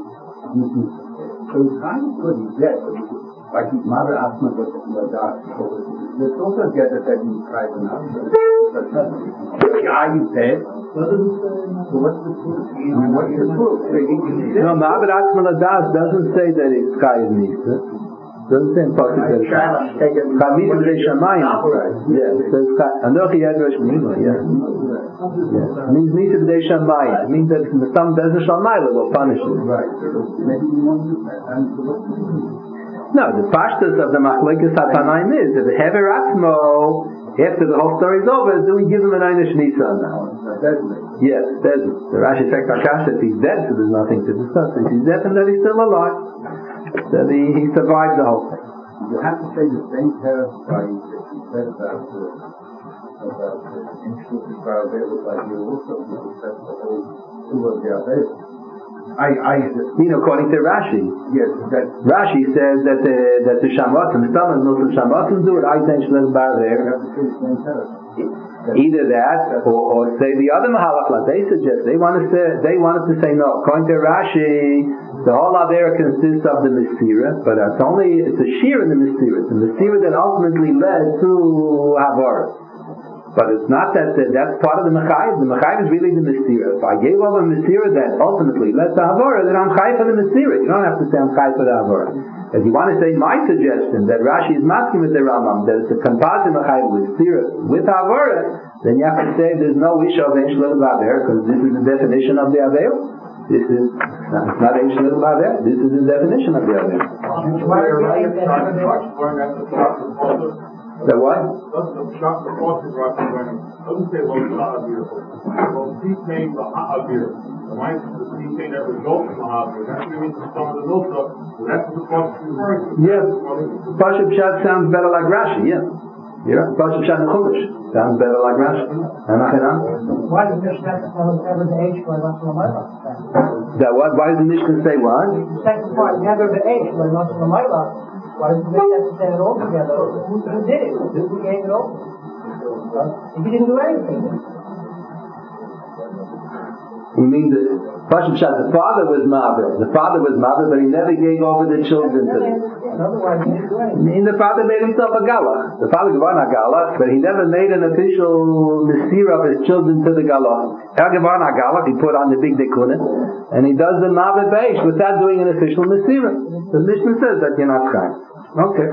So it's kind of good, he's dead. Like his mother asked me what the dark is. Let's also get that he's tried to know. Are you dead? So what's the proof? What's the proof? No, Ma'abed Atzmal Adas doesn't say that it's Chayev Nisa. Doesn't say in Pasuk that it's Chayev Nisa B'dei Shamayim. Yeah, it says Anochi Yad Rosh Mima. Yeah. It means Nisa B'dei Shamayim. It means that some Bezer Shamayim will punish it. Right. No, the pashtus of the Machlekes HaTanoim is that the Hever Atzmo, after the whole story is over, do we give him an Einish Nisa now? Yes, dead. The Rashi says Akasha, if he's dead, so there's nothing to discuss. If he's dead, then he's still alive. That he survived the whole thing. You have to say the same term that you said about Institute Parabel, like you also said the whole two of the others. According to Rashi. Yes, Rashi says that the Shamotim, some of the Shamotim do it. I think either that or say the other Mahalach. They suggest they wanted to say no. According to Rashi, the whole Avera consists of the Mesira, but it's a shear in the Mesira. It's the Mesira that ultimately led to Havara. But it's not that's part of the Mechayiv. The Mechayiv is really the Mesira. If I gave over Mesira that ultimately led to Havara, then I'm Chayiv for the Mesira. You don't have to say I'm Chayiv for the Havara. If you want to say my suggestion that Rashi is masking with the Rambam, that it's a composite Mechayiv with Mesira with Havara, then you have to say there's no Isha of Ein Shel Baver, because this is the definition of the Aver. This is not Ein Shel Baver. This is the definition of the Aver. The what? Doesn't say Avir. He came to Avir. The mice is the teaching that results from Avir. That's what means some of the Milta. That's what the Pasuk is referring to. Yeah. Pasuk Pshat sounds better like Rashi, yeah. Yeah. Pasuk Pshat and Chumash sounds better like Rashi. Why does the Mishnah tell us never the age for Rashi Lamayla? That what? Why does the Mishnah say what? The second part, never the age for Rashi Lamayla. Why does the Mishnah say it all together? Who did it? Who gave it all? If he didn't do anything. He means that Pasuk Pshat, the father was Ma'aver. The father was Ma'aver, but he never gave over the children to them. Otherwise, he didn't do anything. The father made himself a galach. The father was a galach, but he never made an official misir of his children to the galach. Gavan a galach, he put on the big dekuna, and he does the Ma'aver Beish without doing an official misir. The Mishnah says that you're not trying. Okay.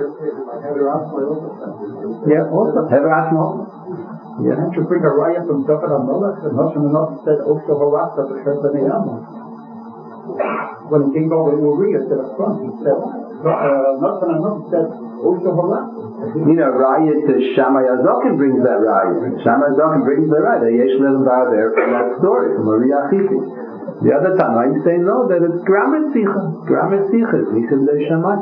Yeah, also. Hever Asmo. Yeah. Can't you bring a raya from David HaMelech? And Hashem said, Osho Harasta, the Sher B'nai Amos. When he came over to Uriah to the front, he said, Nathan said, Osho Harasta. You know, raya to Shammai Azokin brings that raya. Shammai Azokin brings that raya. Yesh Lel Bar there from that story, from Uriah Chifi. The other Tanaim say no, that it's grammar tzicha. Grammar tzicha. He said there's Shammai.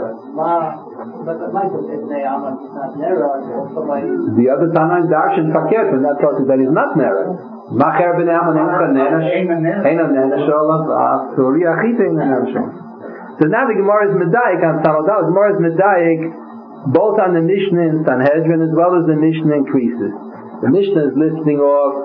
The other Tanaim darshan fakir when that tells you that he's not nera. Macher ben Ammon ain't a nera sholav Uriah Chifi ain't a nera sholav. So now the Gemara is medayik on Sanodal. The Gemara is medayik both on the Mishnah in Sanhedrin as well as the Mishnah in Krisis. The Mishnah is listing off,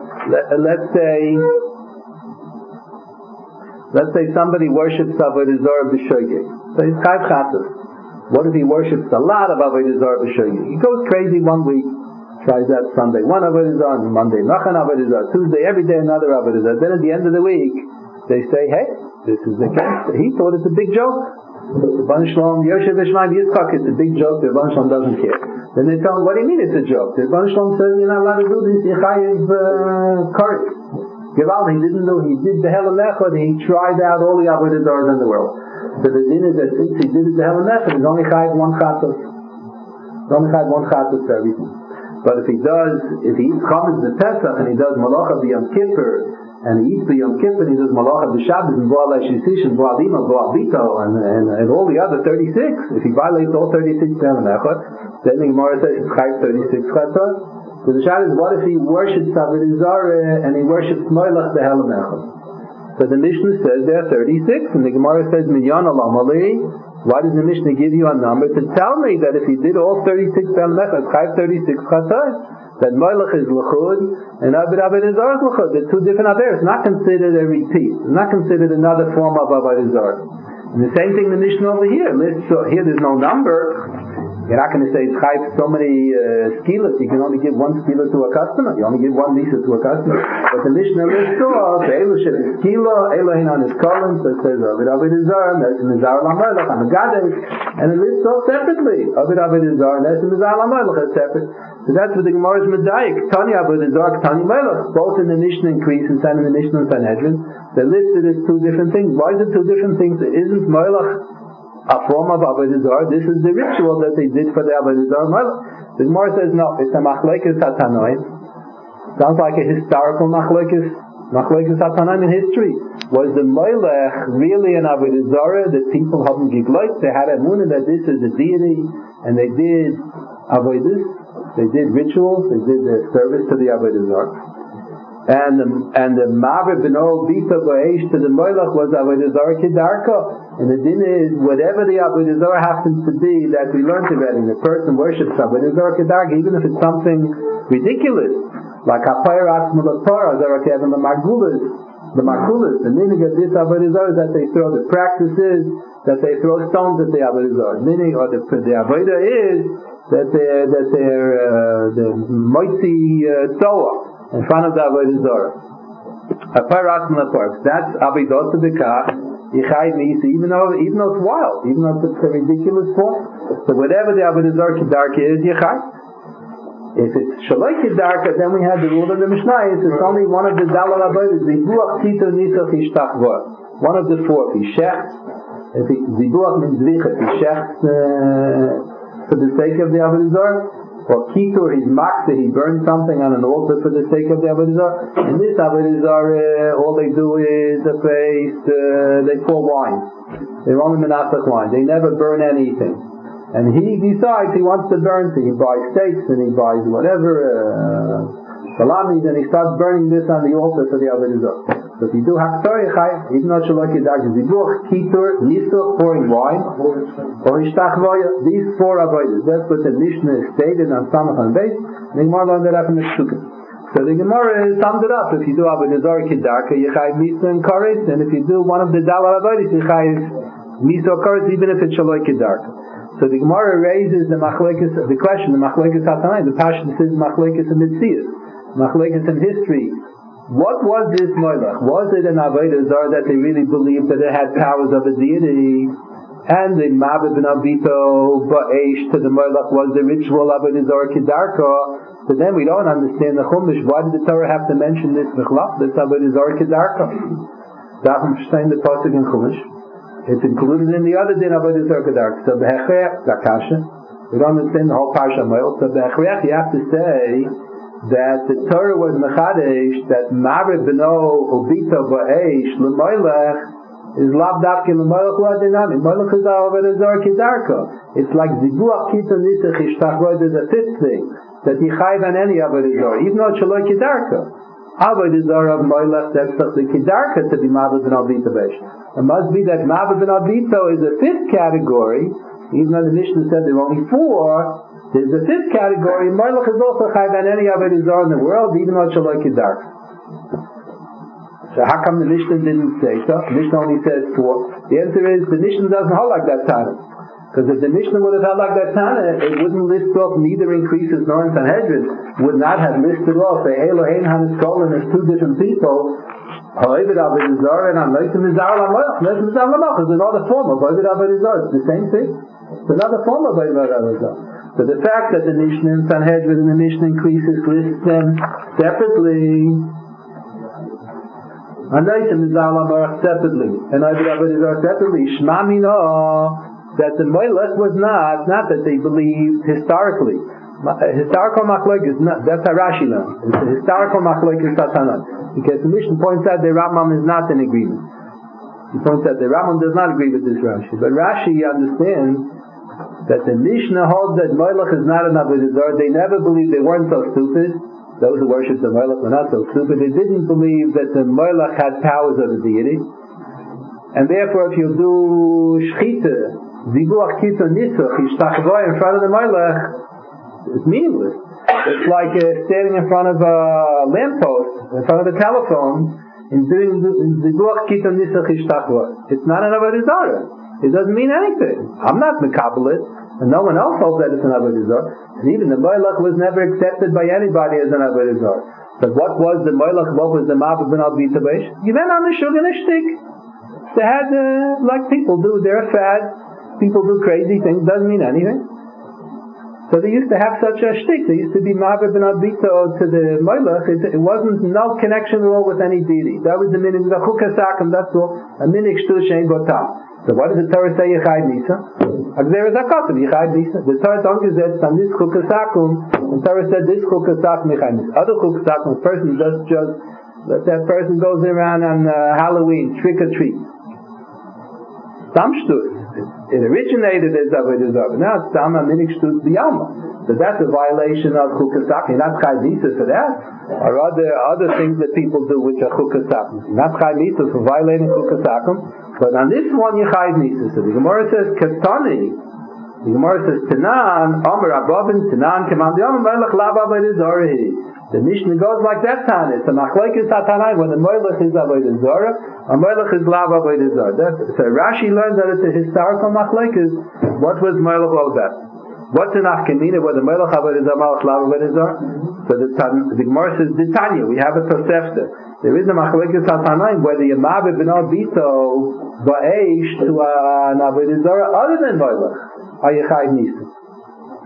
let's say somebody worships Avodah Zarah b'shogeg. So he's chayv chatos. What if he worships a lot of Avodah Zarah b'shogeg? He goes crazy one week, tries that Sunday one Avodah Zarah, Monday nachan Avodah Zarah, Tuesday every day another Avodah Zarah. Then at the end of the week, they say, hey, this is the case. He thought it's a big joke. The Ban Shalom, Yoshev Ishmael Yitzchak, it's a big joke. The Ban Shalom doesn't care. Then they tell him, what do you mean it's a joke? The Ban Shalom says you're not allowed to do this. Yechayev Kari. Gival, he didn't do. He did the Helen Echad. He tried out all the Avodah Zarahs in the world. So the din is that since he did the Helen Echad, he's only chayav one chatos. He's only chayav one chatos for everything. But if he eats chametz the Pesach and he does malacha b'Yom Kippur, and he eats the Yom Kippur and he does malacha b'Shabbos and Bo'al Shisish and Bo'al Ima, Bo'al Bito and all the other 36, if he violates all 36 Helen Echad, then the Gemara says he's chayav 36 chatos. So the shad is, what if he worships Avodah Zarah and he worships Moilach the Helen Echad? So the Mishnah says there are 36, and the Gemara says Minyan Olam Ali. Why does the Mishnah give you a number to tell me that if he did all 36 Helen Echad, chayav 36 chatos? That Moilach is L'chud and Avodah Zarah is L'chud. They're two different Averos. It's not considered a repeat. It's not considered another form of Avodah Zarah. And the same thing the Mishnah over here. So here there's no number. You're not going to say it's chayav so many skilas. You can only give one skila to a customer. You only give one lisa to a customer. But the Mishnah lists off Elu shel skila, Elohin on his column. So it says Avodah Zarah, Nesim Mizar Lamelech, Amagadesh, and it lists off separately. Avodah Zarah, Nesim Mizar Lamelech is separate. So that's what the Gemara is medayik. Tani Avodah Zarah, Tani Melech. Both in the Mishnah in Krisis and in the Mishnah in Sanhedrin, they're listed as two different things. Why is it two different things? It isn't Melech a form of Avodah Zarah. This is the ritual that they did for the Avodah Zarah. The Gemara says no, it's a machlekes hatanoim. Sounds like a historical machlekes hatanoim in history. Was the Moilech really an Avodah Zarah that people haven't gigloit? They had a emunah that this is a deity, and they did avodas, they did rituals, they did their service to the Avodah Zarah. And the Maver B'no Bita B'Eish to the Moilech was Avodah Zarah Kedarka. And the din is, whatever the Avodah Zarah happens to be, that we learned already, the person worships Avodah Zarah Kedarka, even if it's something ridiculous, like Hapayr Atzma Torah, Zarah Kevin, the Makulas, the meaning of this Avodah Zarah is that they throw, the practice is that they throw stones at the Avodah Zarah. Meaning, or the Avodah is that they're the Moitzi Toa in front of the Avodah Zarah. Hapayr Atzma Torah. That's Avidot to the Kach. Even though it's wild, even though it's a ridiculous form. So whatever the Avodah Zarah Kedarka is, Yechai. If it's Shaloi Kedarka, then we have the rule of the Mishnah. It's only one of the Dalal Avodah, Zibuach Tito Nisach Ishtachvor. One of the four. If he shechts, if Zibuach means Zvicha, if he shechts for the sake of the Avodah Zarah, or Kitur, he's Makta, he burns something on an altar for the sake of the Avodah Zarah. In this Avodah Zarah, all they do is they pour wine. They're only Menasach wine. They never burn anything. And he decides he wants to burn, so he buys steaks and he buys whatever, salamis, and he starts burning this on the altar for the Avodah Zarah. So if you do Haktor Yechai, even though Shaloi Kedarka, Zibuch, Kitur, Nisuch, pouring wine, or Ishtachvoya, these four Avodas. That's what the Mishnah stated on Samach and Beis, and the Gemara learned that up in the Shukah. So the Gemara summed it up. If you do Avodah Zarah Kedarka, Yechai Misa and Kares, and if you do one of the Dalal Avodas, Yechai Misa or Kares, even if it's Shaloi Kedarka. So the Gemara raises the question, the Machlekes HaTanaim, the Pasha says Machlekes in Mitzias, Machlekes in history. What was this Moilach? Was it an Avodah Zarah that they really believed that it had powers of a deity? And the Mabed ben Abito Ba'esh to the Moilach was the ritual Avodah Zarah Kedarka. So then we don't understand the Chumash. Why did the Torah have to mention this Mechlach, this Avodah Zarah Kedarka? Darf man verstehen the Pasuk in Chumash? It's included in the other din of Avodah Zarah Kedarka. So B'Hechreach, Zakasha. We don't understand the whole Parsha Moil. So B'Hechreach, you have to say that the Torah was Mechadesh, that Ma'arib B'no Ubito Ba'esh L'Moilech is Lav Dafki L'Moilech L'Adinami. Moilech is Avodah Zarah Kedarka. It's like Zibuach Kitur Nisach Ishtachvor. There's a fifth thing, that Yichayv on any Avodah Zarah, even though it's Shaloi Kedarka. Avodah Zarah of Moilech, that's the Kedarka to be Ma'arib B'no Ubito Ba'esh. It must be that Ma'arib B'no Ubito is a fifth category, even though the Mishnah said there are only four. There's a fifth category. Moilech is also chayv on any Avodah Zarah in the world, even though it's Shaloi Kedarka. So how come the Mishnah didn't say so? The Mishnah only says four. The answer is the Mishnah doesn't hold like that Tana. Because if the Mishnah would have held like that Tana, it wouldn't list off neither increases nor in Sanhedrin. Would not have listed off the Elohein Haniskolin as two different people. However, Avodah Zarah and Anoitim Mizar Lamoch. Anoitim Mizar Lamoch is another form of Avodah Zarah. It's the same thing. It's another form of Avodah Zarah. So the fact that the Mishnah in Sanhedrin and the Mishnah in Krisis lists them separately, Anoitim Mizar Lamoch separately, and Avodah Zarah separately, Shma Mino, that the Moilech was not that they believed historically. Historical machlokes is not, that's how Rashi learned. It's a historical machlokes Satanan. Because the Mishnah points out the Rambam is not in agreement. He points out the Rambam does not agree with this Rashi. But Rashi understands that the Mishnah holds that Moilech is not an Avodah Zarah. They never believed, they weren't so stupid. Those who worshipped the Moilech were not so stupid. They didn't believe that the Moilech had powers of the deity. And therefore if you do Shchita, Zibuach Kitur Nisuch, Ishtachvoy in front of the Moilech, it's meaningless. It's like standing in front of a lamppost, in front of the telephone, and doing Zibuach Kitur Nisuch Ishtachvoy. It's not an Avodah Zarah. It doesn't mean anything. I'm not Mekabel it, and no one else holds that it's an Avodah Zarah. And even the Moilech was never accepted by anybody as an Avodah Zarah. But what was the Moilech? What was the Ma'arib B'no Ubito Ba'esh? You went on the shul and a shtick. They had, like people do, they're a fad. People do crazy things, doesn't mean anything. So they used to have such a shtick. They used to be Ma'arib B'no Ubito to the Moilech. It wasn't no connection at all with any deity. That was the minig, the Chukasakim, that's all. A minig shtu shein botam. So what does the Torah say Yechayv Nisa? There is a custom, Yechayv Nisa. The Torah don't gesetzt on this Chukasakum. The Torah said this Chukasakum Yechayv Nisa. Other Chukasakum, a person just let that person goes around on Halloween, trick or treat. Some shtus. It originated as Avodah Zarah, but now it's Tama Minik Shtus B'Yalma. So that's a violation of Chukasak. You're not Chai Misa for that. Or other things that people do which are Chukasak. Not Chai Misa for violating Chukasakum. But on this one, you're Chai Misa. So the Gemara says, Ketani. The Gemara says, Tanan, Omer Abobin, Tanan, Keman, the Omer Melech Lava Avodah Zarah. The Mishnah goes like that, Tana. It's a machlokes Satanai when the Moilech is Avodah Zarah, a Moilech is Lav Avodah Zarah. So Rashi learned that it's a historical machlokes. What was Moilech all about? What's an Afkamina where the Moilech Avodah Zarah, Malach Lav Avodah Zarah? So the Gemara says, Tanya, we have a Tosefta. There is a machlokes Satanai whether you Ma'arib B'no Ubito Ba'esh to an Avodah Zarah other than Moilech. Are you Chayv Nisa?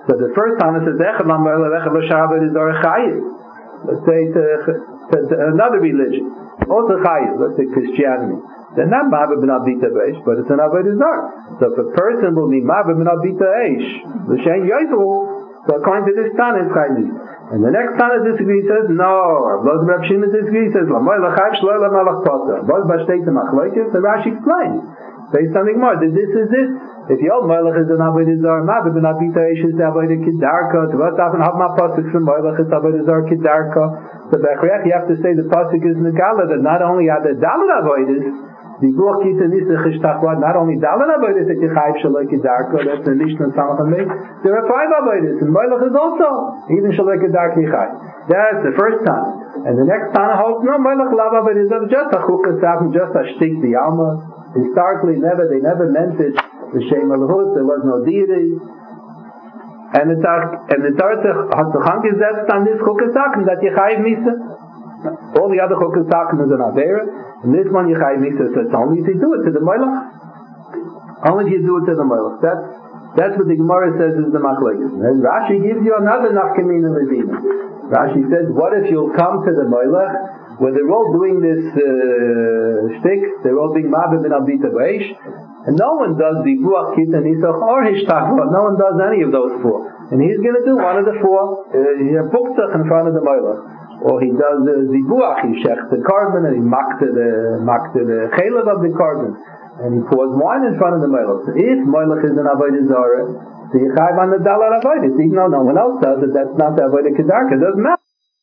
So the first time it says Echad Lamoilach, Echad L'Shar Avodah Zarah Chayis. Let's say to another religion, also Chayis. Let's say Christianity. They're not Ma'aber B'nai Bita Eish, but it's an Avodah Zarah. So if a person will be Ma'aber B'nai Bita Eish, L'Shem Yoizu, so according to this Tana, it's Chayis. And the next Tana disagrees, says, no, Rav Shimon disagrees, says, Lamoilach Chayis, Shlo Lamoilach Potter. Both Bashtei to Machlokes, the Rashi explains. Say something more, that this is it. If the old Moilach is an Avodah Zarah, Ma'aber B'nai Bita Eish is the Avodah Kedarka, to what often have my pasuk from Moilach is Avodah Zarah Kedarka. So Bechriach, you have to say the pasuk is Negala, that not only are the Dalet Avodas, the Buach Kita Nisach Ishtachwa, not only Dalet Avodas that you Chayiv Shaloi Kedarka, that's the Mishnah Samach and Meir, there are 5 Avodas, and Moilach is also, even Shaloi Kedarka Yichai. That's the first time. And the next time holds, no, Moilach Lav Avodas, just a Chukas Safim, just a Shtik the Alma. Historically, they never meant it. The Shem Malchut, there was no deity. And the Torah has the Chang gesetzt on this Chukas Sakim that Yechayiv Misa. All the other Chukas Sakim is an Avera, and this one Yechayiv Misa says only if you do it to the Moilach. Only if you do it to the Moilach. That's what the Gemara says is the Machlokes. And Rashi gives you another Nafkamina Medina. Rashi says, what if you'll come to the Moilach, where they're all doing this shtick, they're all being Ma'aber B'nai Bita Eish, and no one does the Buach Kita Nisach or Hishtachva, no one does any of those 4. And he's going to do one of the 4, he Buktach in front of the Moilach. Or he does the Buach, he shechs the carbon, and he makta the chelav of the carbon, and he pours wine in front of the Moilach. So if Moilach is an Avodah Zarah, so you chayv on the Dalet Avodas, even though no one else does it, that's not the Avodah Kedarka, it doesn't matter.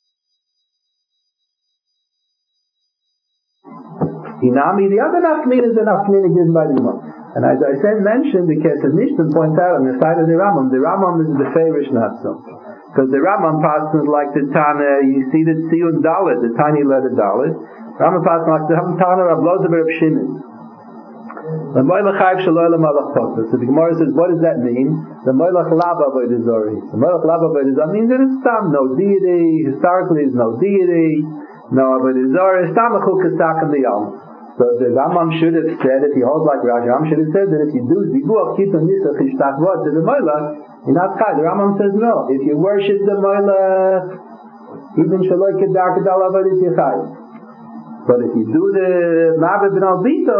Hinami, the other nafkamina is the nafkamina given by the Gemara. And as I said, mentioned, because the Mishnah points out on the side of the Rambam is the favorish not so. Because the Rambam passes like the Tana, you see the Tziyun Dalet, the tiny letter Dalet. Rambam passes like the Tana of Lozaber of Shimon. The Moilach Chayv Shaloi Lamalach Potter. So the Gemara says, what does that mean? The Moilach Lava Avodah Zarah. The Moilach Lava Avodah Zarah means that it's Stam, no deity. Historically, it's no deity, no Avodah Zarah. Stam Chukas Sakim the Yom. So the Rambam should have said, if he holds like Rashi, Rambam should have said that if you do Zibuach Kita Nisach Ishtachvot to the Moilach, you're not Chai. The Rambam says no. If you worship the Moilach, even Shaloi Kedar Kedal Avodas Yechai. But if you do the Ma'aber B'nai Bita,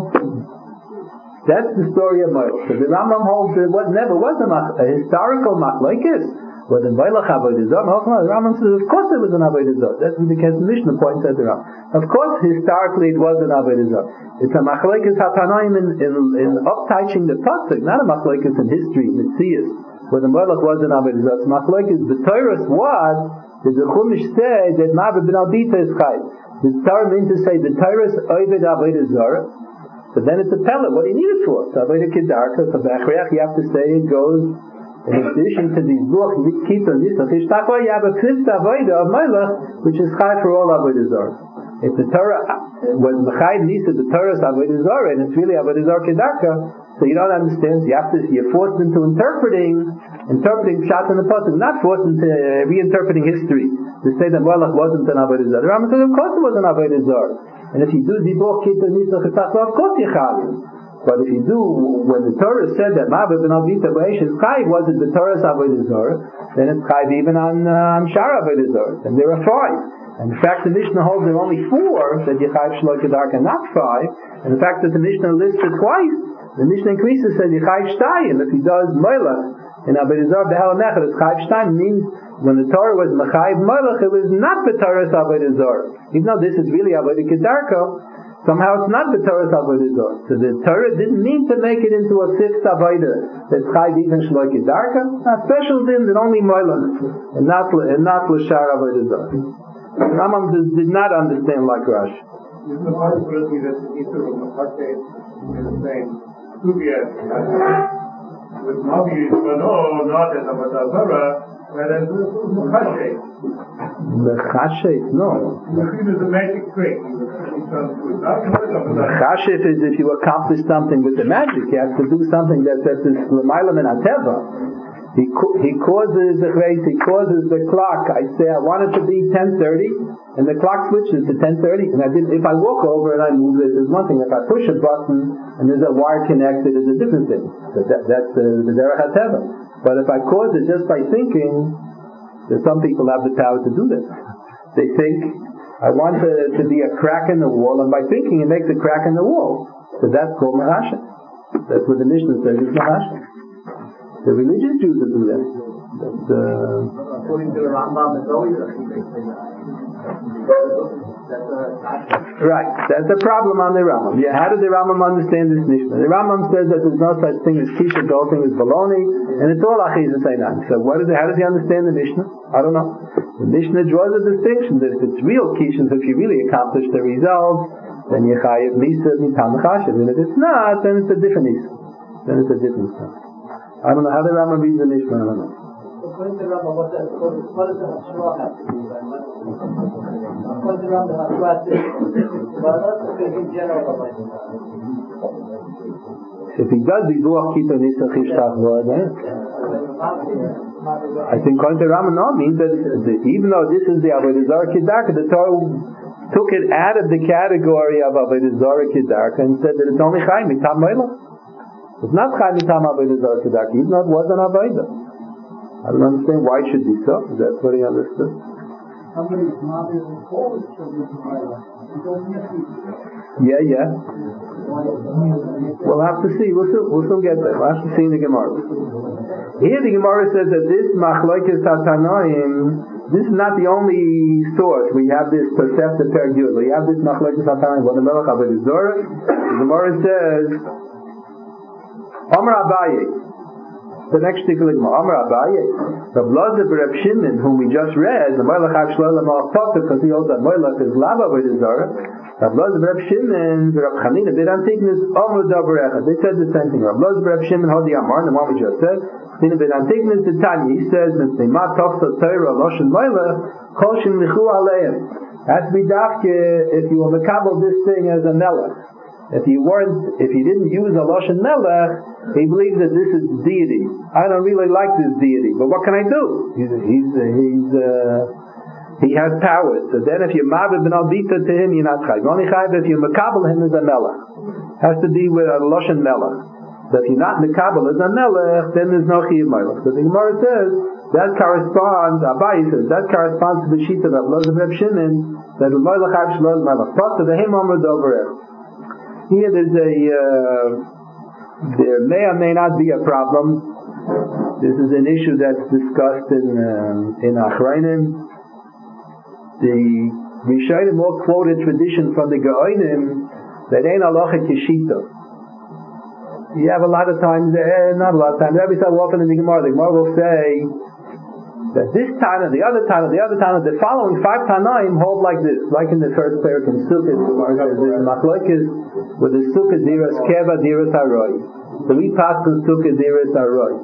that's the story of Moilach. So the Rambam holds that what never was a historical Machlokes. Well, the Moilach Avodah Zarah, the Rambam says, of course it was an Avodah Zarah. That's because the Mishnah points out the Rambam. Of course, historically it was an Avodah Zarah. It's a Machlokes HaTanaim in up-touching the pasuk, not a Machlokes in history, in the Tziyus, where the Moilach was an Avodah Zarah. It's Machlokes. The Torah was that the Chumash said that Ma'aber B'nai Bita is Chayv. The Torah means to say the Torah is Oved Avodah Zarah, but then it's a pellet. What do you need it for? So Avodah Kedarka, so B'achriach, you have to say it goes. In addition to these Buach Kita Nisach Ishtachva, you have a 5th Avodah of Moilach, which is Chai for all Avodah Zarah. If the Torah was Mechai Nisa, the Torah is Avodah Zarah, and it's really Avodah Zarah Kedarka, so you don't understand. So you're forced into interpreting Pshat in the pasuk, not forced into reinterpreting history to say that Moilach wasn't an Avodah Zarah. The Rambam says, of course it was an Avodah Zarah, and if you do the Buach Kita Nisach Ishtachva, of course you Chai. But if you do, when the Torah said that Ma'aber B'nai Bita Eish is Chayv, wasn't the Torah's Avodah Zarah, then it's Chayv even on Shara Avodah Zarah. And there are 5. And in fact, the Mishnah holds there are only 4 that you Chayv Shloi Kedarka, not 5. And the fact that the Mishnah lists it twice, the Mishnah increases, says you Chayv Shtayim. If he does Moilach in Avodah Zarah Behel Nechad, it's Chayv Shtayim, means when the Torah was Mechayv Moilach, it was not the Torah's Avodah Zarah. Even though this is really Avodah Kedarka, somehow it's not the Torah's Avodah Zarah. So the Torah didn't mean to make it into a 5th Avodah that's Chayv even Shloi Kedarka. A special din that only Moilach and not L'Shar Avodah Zarah. Rambam did not understand like Rashi. Isn't the possibility that the Easter of Machake is the same? With Navi, no, not as Avodah Zarah, but as Machake. Mechashef, no. Mechashef is a magic trick. Mechashef is if you accomplish something with the magic. You have to do something that's at this L'mayla min HaTeva. He causes the clock. I say I want it to be 10:30, and the clock switches to 10:30. And if I walk over and I move it, there's one thing. If I push a button and there's a wire connected, it's a different thing. But that's the Derech HaTeva. But if I cause it just by thinking, then some people have the power to do that. They think, I want there to be a crack in the wall, and by thinking it makes a crack in the wall. So that's called Mahashem. That's what the Mishnah says is Mahashem. The religious Jews that do that. According to the Rambam, it's always a right, that's a problem on the Rambam. Yeah, how did the Rambam understand this Mishnah? The Rambam says that there's no such thing as Kisha, the whole thing is baloney, and it's all Achizah Seinan. So how does he understand the Mishnah? I don't know. The Mishnah draws a distinction that if it's real Kisha, if you really accomplish the result, then you chayiv Misa Mitam Chashiv, and if it's not, then it's a different Misa. Then it's a different stuff. I don't know how the Rambam reads the Mishnah, I don't know. According to the Rambam, what does the Hashra have to do? According to the Rambam, the Hashra is but not in general. If he does Divuach Kita Nisa Chishtach Vod, I think according to the Rambam, no, means that even though this is the Avodah Zarah Kedarka, the Torah took it out of the category of Avodah Zarah Kedarka and said that it's only Chai Mitam Moilach. It's not Chai Mitam Avodah Zarah Kedarka, even though it wasn't Avodah. I don't understand why it should be so. That's what he understood. Yeah. We'll have to see. We'll still get there. We'll have to see in the Gemara. Here the Gemara says that this Machlokes Hatanoim, this is not the only source. We have this Tosefta Per Yud. We have this Machlokes Hatanoim. What the Melech Avodah Zarah. The Gemara says, Amar Abaye. The next particular Amar Abaye, Rav Lazar Reb Shimon, whom we just read, the Moilach Hav Shloim Al-Pata, because he holds that Moilach is Lava with his Zarah. Rav Lazar Reb Shimon, Rav Chanina Bid Antignus, Amar Dabarecha. They said the same thing. Rav Lazar Reb Shimon, Hodi Amar, the one we just said. Chanina Bid Antignus, the Tanya, he says, Nima Tofsa Torah Loshen Moilach, Koshin Lichu Aleim. Has to be dafke if you will makabel this thing as a melech. If you didn't use a Loshen Melech, he believes that this is deity. I don't really like this deity, but what can I do? He has powers. So then if you Ma'avid Ben Albita to him, you're not Chayv. Only Chayv if you Makabel him as a Melech. Has to be with a Loshen Melech. So if you're not Makabel as a Melech, then there's no Chiyav Melech. So the Gemara says, that corresponds, Abaye says, that corresponds to the sheet of Lazar Reb Shimon, that the Melech Hav Shalom Melech. But to the Him Amr Doverech. Here there may or may not be a problem. This is an issue that's discussed in Achrayim. The Rishonim all quote a tradition from the Gaonim that ain't halacha kishita. You have a lot of times, not a lot of times, every so often in the Gemara will say that this Tana, the other Tana, the following 5 Tanaim hold like this, like in the first parak in Sukkot, there's Machlokes with the Sukkot Diras Keva Diras Haroi. So we pass on Sukkot Diras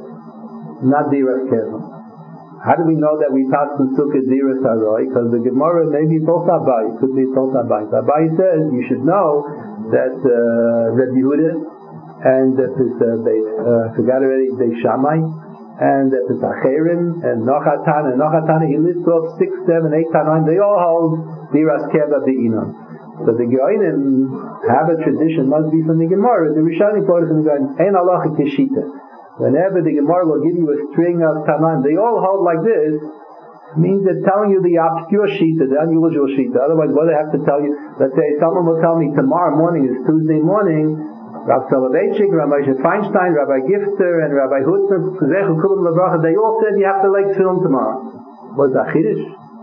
Haroi, not Diras Keva. How do we know that we pass on Sukkot Diras Haroi? Because the Gemara, maybe it's also Abaye, could be it's also Abaye. So Abaye says you should know that Reb Yehuda and that is I forgot already, Beis Shammai, and that is Acherim, and Nochatana. He lists off 6, 7, 8 Tanaim. They all hold Diras Keva Be'inon. So the Goyim have a tradition, must be from the Gemara. The Rishonim quoted from the Goyim, Ein halacha kishita. Whenever the Gemara will give you a string of Tanaim, they all hold like this, means they're telling you the obscure shita, the unusual shita. Otherwise, what do they have to tell you? Let's say someone will tell me tomorrow morning is Tuesday morning, Rav Soloveitchik, Rabbi Feinstein, Rabbi Gifter, and Rabbi Hutzner, they all said you have to lake film tomorrow. What's the chiddush?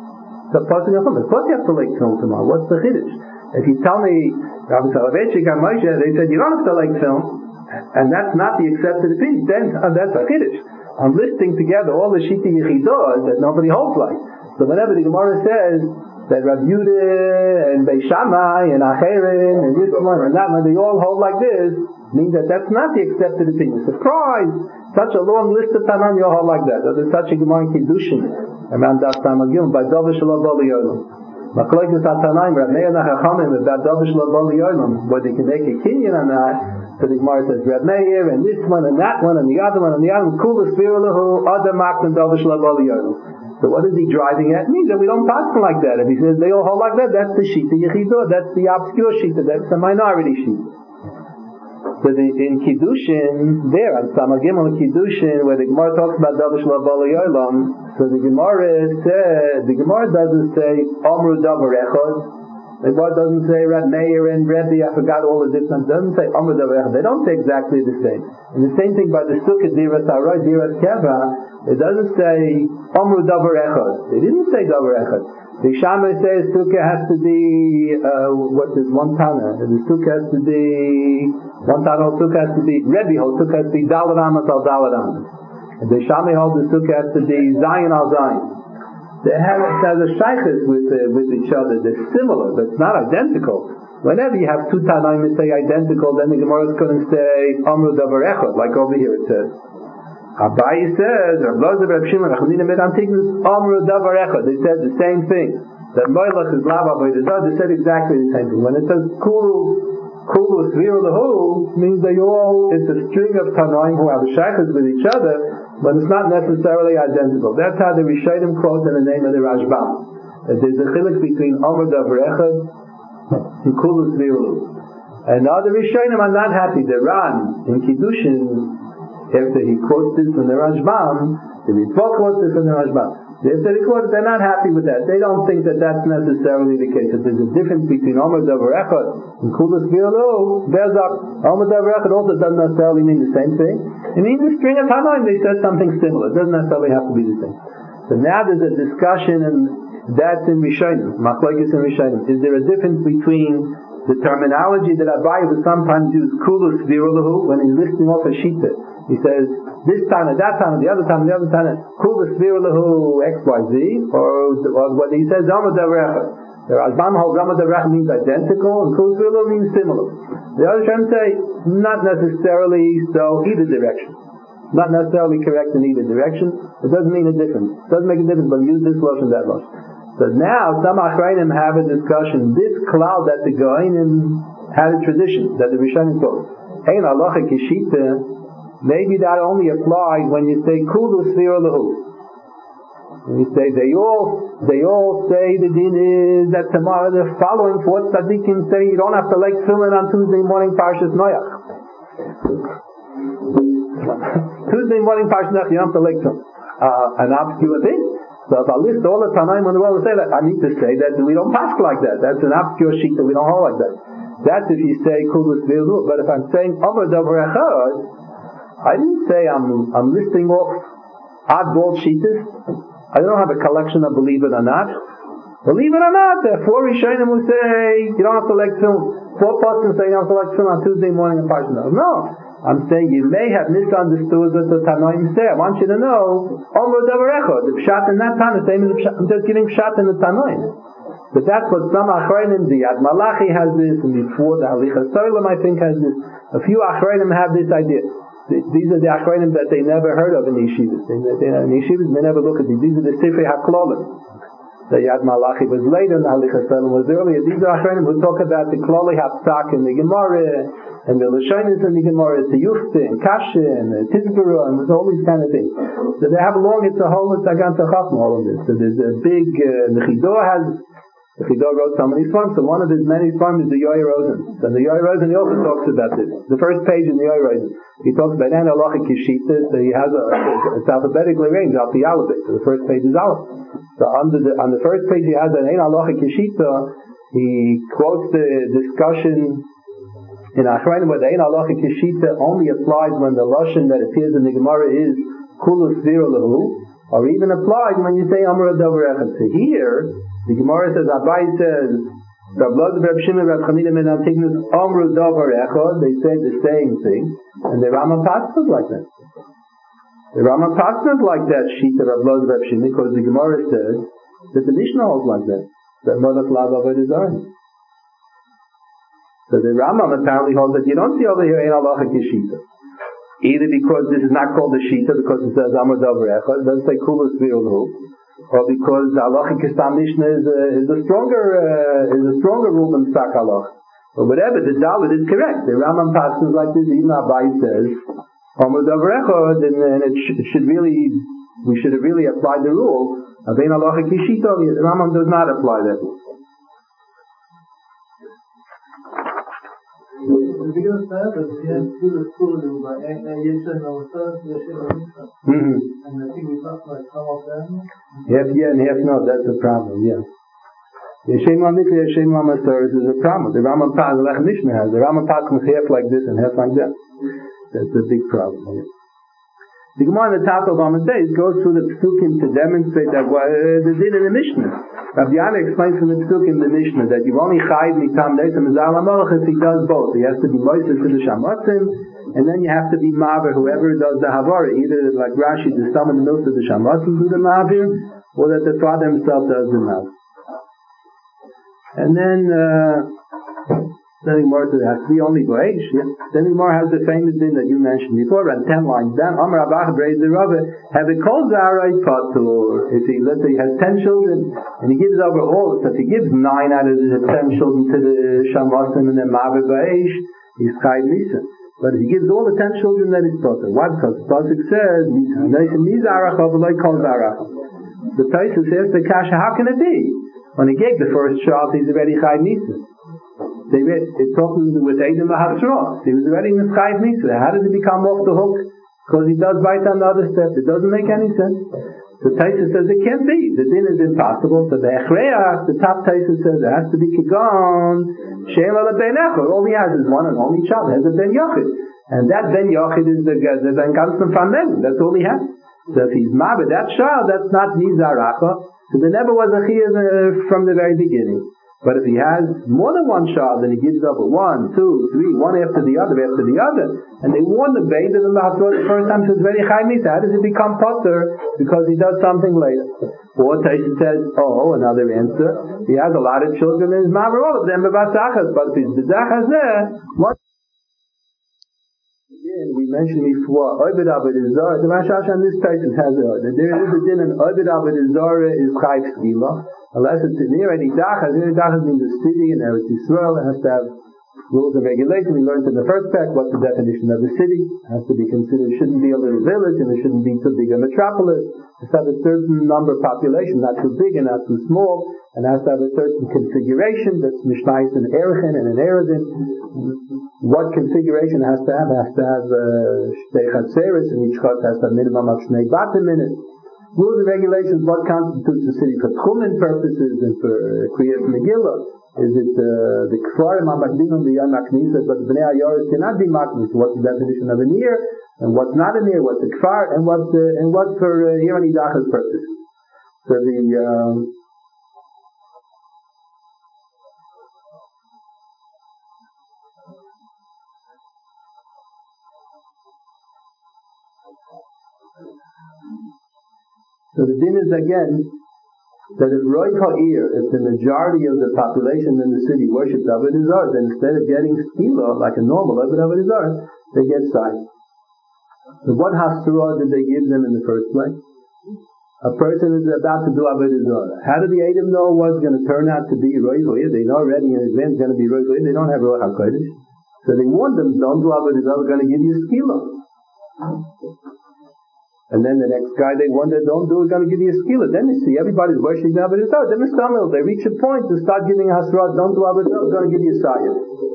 Of course you have to lake film tomorrow. What's the chiddush? If you tell me Rabbi Soloveitchik and Moshe, they said you don't have to lake film, and that's not the accepted opinion, then that's a chiddush. I'm listing together all the shita yichidos that nobody holds like. So whenever the Gemara says that Rav Yehuda and Beis Shammai and Acherim and Yisrael and that one, they all hold like this, means that that's not the accepted opinion. Surprise! Such a long list of Tanaim, you all hold like that. There's such a Gemara in Kiddushin around Daf Tamagim by Dovish Lo Bali Yolam. Machlokes HaTanaim, Rav Meir Nachachamim about Dovish Lo Bali Yolam, whether they can make a kinyan or not. So the Gemara says Rav Meir and this one and that one and the other one and the other one. Kula Svirulahu Adam Maktan Dovish Lo Bali Yolam. So what is he driving at? It means that we don't pass them like that. If he says they all hold like that, that's the shita yechidah, that's the obscure shita, that's the minority shita. So in Kiddushin, there, on Samar Gimel Kiddushin, where the Gemara talks about Davar Shel Bala Yolam, so the Gemara doesn't say Omru Davar Echad. The Gemara doesn't say Rab Meir and Rebbe, I forgot all of this, it doesn't say Omru Davar Echad. They don't say exactly the same. And the same thing by the Sukkah Diras Haroy, Diras Keva, it doesn't say Omru Davar Echad. They didn't say Davar Echad. The Shammai says Sukkah has to be, what is one Tana? The Sukkah has to be, one Tana Sukkah has to be, Rebbe holds Sukkah has to be Dalad Amas al Dalad Amas. And the Shammai holds the Sukkah has to be Zion al Zion. They have a shaykhs with each other. They're similar, but it's not identical. Whenever you have two Tanaim that say identical, then the Gemara is going to say Amru Davar Echad, like over here it says. Abai says, they said the same thing. That Moilach is Lava Avodah, they said exactly the same thing. When it says Kulu Svir Lahu, means it's a string of Tanaim who have shaykhs with each other, but it's not necessarily identical. That's how the Rishonim quote in the name of the Rashbam. That there's a chiluk between Amr Davar Echad and Kulu Svir Lahu. And other Rishonim are not happy. The Ran in Kiddushin, after he quotes this from the Rashbam, the Ritva quotes this from the Rashbam. After he quotes, they're not happy with that. They don't think that that's necessarily the case. That there's a difference between Omer Davar Echad and Kulas V'Yolo. Bezak, Omer Davar Echad also doesn't necessarily mean the same thing. It means a string of Tanaim, they said something similar. It doesn't necessarily have to be the same. So now there's a discussion, and that's in Rishonim, Machlokes in Rishonim. Is there a difference between the terminology that Abai would sometimes use, Kulas V'Yolo, when he's listing off a shita? He says, this Tana, that Tana, the other Tana, Kula Svir Lahu XYZ, or what he says, Amar Davar Echad. The Rashbam holds Amar Davar Echad means identical, and Kula Svir Lahu means similar. The other trying to say, not necessarily so, either direction. Not necessarily correct in either direction. It doesn't mean a difference. It doesn't make a difference, but use this lotion, that lotion. So now, some Achrayim have a discussion, this cloud that the Goinim had a tradition, that the Rishonim told. Ein halacha kishita, maybe that only applies when you say Kulu Svir Lahu. When you say they all say the din is that tomorrow the following four tzaddikim say you don't have to like tefillin on Tuesday morning Parshas Noach. Tuesday morning Parshas Noach you don't have to like tefillin. An obscure thing. So if I list all the Tanaim in the world and say that, I need to say that we don't pass like that. That's an obscure sheet that we don't hold like that. That's if you say Kulu Svir Lahu. But if I'm saying Amar Davar Echad, I didn't say I'm listing off oddball sheetas. I don't have a collection of believe it or not. Believe it or not, there are four Rishonim who say you don't have to like film. Four persons say you don't have to like film on Tuesday morning in Parshas. No, I'm saying you may have misunderstood what the Tanoim say. I want you to know Omer Davar Echad. The pshat in that Tana, same as the pshat. I'm just giving pshat in the Tanoim. But that's what some Achrayim, the Yad Malachi has this, and before the Halichas Soilem I think has this. A few Achrayim have this idea. These are the Achrayim that they never heard of in yeshivas. In yeshivas they never look at these. These are the Sifrei HaKlolim. The Yad Malachi was later, and the Halichas Soilem was earlier. These are Achrayim who talk about the Kloli Hapsak in the Gemara, and the Lashonis in the Gemara, the Yufte, and Kasha, and Tizberu, and all these kind of things. So they have it's a whole Tzagan Tzachachim, all of this. So there's a big, the Chidor wrote so many farms, so one of his many farms is the Yoy Rosen. So the Yoy Rosen, he also talks about this. The first page in the Yoy Rosen, he talks about an halacha kishita, so he has it's alphabetically arranged, off the Aleph. So the first page is Aleph. So on the first page he has an halacha kishita, he quotes the discussion in Achrayim where the halacha kishita only applies when the lashon that appears in the Gemara is Kulu Svir Lahu, or even applies when you say Amar Davar Echad. So here, the Gemara says, Abai says, Rabbi Shimon, Rabbi Chanina ben Antignus, Amru Davar Echad, they say the same thing, and the Rambam passes like that. The Rambam passes like that sheet of Rabbi Shimon, because the Gemara says that the Mishnah holds like that, that Molech Lav Avodah Zarah. So the Rambam apparently holds that you don't see over here in halacha kishita. Either because this is not called the shita, because it says Amru Davar Echad, it doesn't say Kula Svir Lahu, or because halacha kistam Mishnah is a stronger rule than Psak halacha. But whatever, the Dalit is correct. The Rambam passes like this. Even Abai says Amar Davar Echad, and it should really, we should have really applied the rule of Ein halacha kishita. The Rambam does not apply that rule. The beginning of the school is by Yeshen Al-Saz, Yeshen Al-Saz. And I think we talked about some of them. Half yeah and half no, that's the problem, yeah. Yeshem Al-Mikra, Yeshem Al-Masaris is a problem. The Rambam Paz, like Mishnah has, the Rambam Paz comes half like this and half like that. That's a big problem, yeah. The Gemara in the top of Amud Beis goes through the Pesukim to demonstrate that the din in the Mishnah. Rabbi Yana explains from the Pesukim in the Mishnah that you only chayiv mitam neisam mizar lamalach if he does both. He has to be moises to the shamatzim, and then you have to be maver whoever does the havara, either like Rashi, the stam and the milk of the shamatzim do the mavir, or that the father himself does the mavir. And then the Gemara has to be only Goesh. Yeah. Then the Gemara has the famous thing that you mentioned before, around 10 lines down. Amar Abach Brei the Rabbe, have it called Zarai Patur. If he, let's say, he has 10 children, and he gives over all, so if he gives 9 out of the 10 children to the Shamasim and then Maver Goesh, he's Chayv Misa. But if he gives all the 10 children, then he's Patur. Why? Because the Pasuk says, Mizarach Avalai Kol Zarach. The Taisus says the Kasha, how can it be? When he gave the first child, he's already Chayv Misa. It's talking with Adam Mahasra. He was already in the Chayiv Misa. How did he become off the hook? Because he does right on the other step. It doesn't make any sense. The Taisa says it can't be. The din is impossible. So the Echreach, the top Taisa says it has to be Kigon, Shein ala Ben Echor. All he has is one and only child. He has a Ben Yochid. And that Ben Yochid is the Ben Gamston Famem. That's all he has. So if he's Mabed, that child, that's not Nizaracha. So there never was a Chiyah from the very beginning. But if he has more than one child, then he gives over 1, 2, 3, one after the other, and they warn the baby in the first time, so it's very high misa. How does it become potter? Because he does something later. Or Taisha says, another answer, he has a lot of children and he's maver all of them, but if he's bezachas there, what? Again, we mentioned before, Oibed Abed Izar, the Mashash on this Taisha has it. There is a din, and Oibed Abed Izar is Chayv Skila. Unless it's near any dachas means a city in Eretz Yisrael. It has to have rules and regulations. We learned in the first pack what's the definition of a city. It has to be considered, it shouldn't be a little village, and it shouldn't be too big a metropolis. It has to have a certain number of population, not too big and not too small, and it has to have a certain configuration that's mishnais and erichin and an eredin. What configuration it has to have? It has to have shtei chatzeres, and each chat has to have a minimum of shnei batim in it. Rules and regulations, what constitutes a city for Tchumen purposes and for Kriyas Megillah? Is it the Kfarim HaMakdimim b'Yom HaKnisa, but the Bnei HaYoris cannot be Makdis? What's the definition of a near, and what's not a near? What's a Kfar, and what's for here and Idachas purposes? So So the din is again that if Roy Ha'ir, if the majority of the population in the city worships Avodah Zarah, then instead of getting skila like a normal Avodah Zarah, they get sign. So what hasra did they give them in the first place? A person is about to do Avodah Zarah. How did the Adam know what's going to turn out to be Roy Ha'ir? They know already in advance going to be Roy Ha'ir. They don't have Roy HaKodesh. So they warned them, don't do Avodah Zarah, we're going to give you skila. And then the next guy they wonder, don't do it, going to give you a skila. Then you see everybody's worshiping Avodah Zarah. Then they reach a point to start giving hasrat, don't do Avodah Zarah, going to give you a sayah.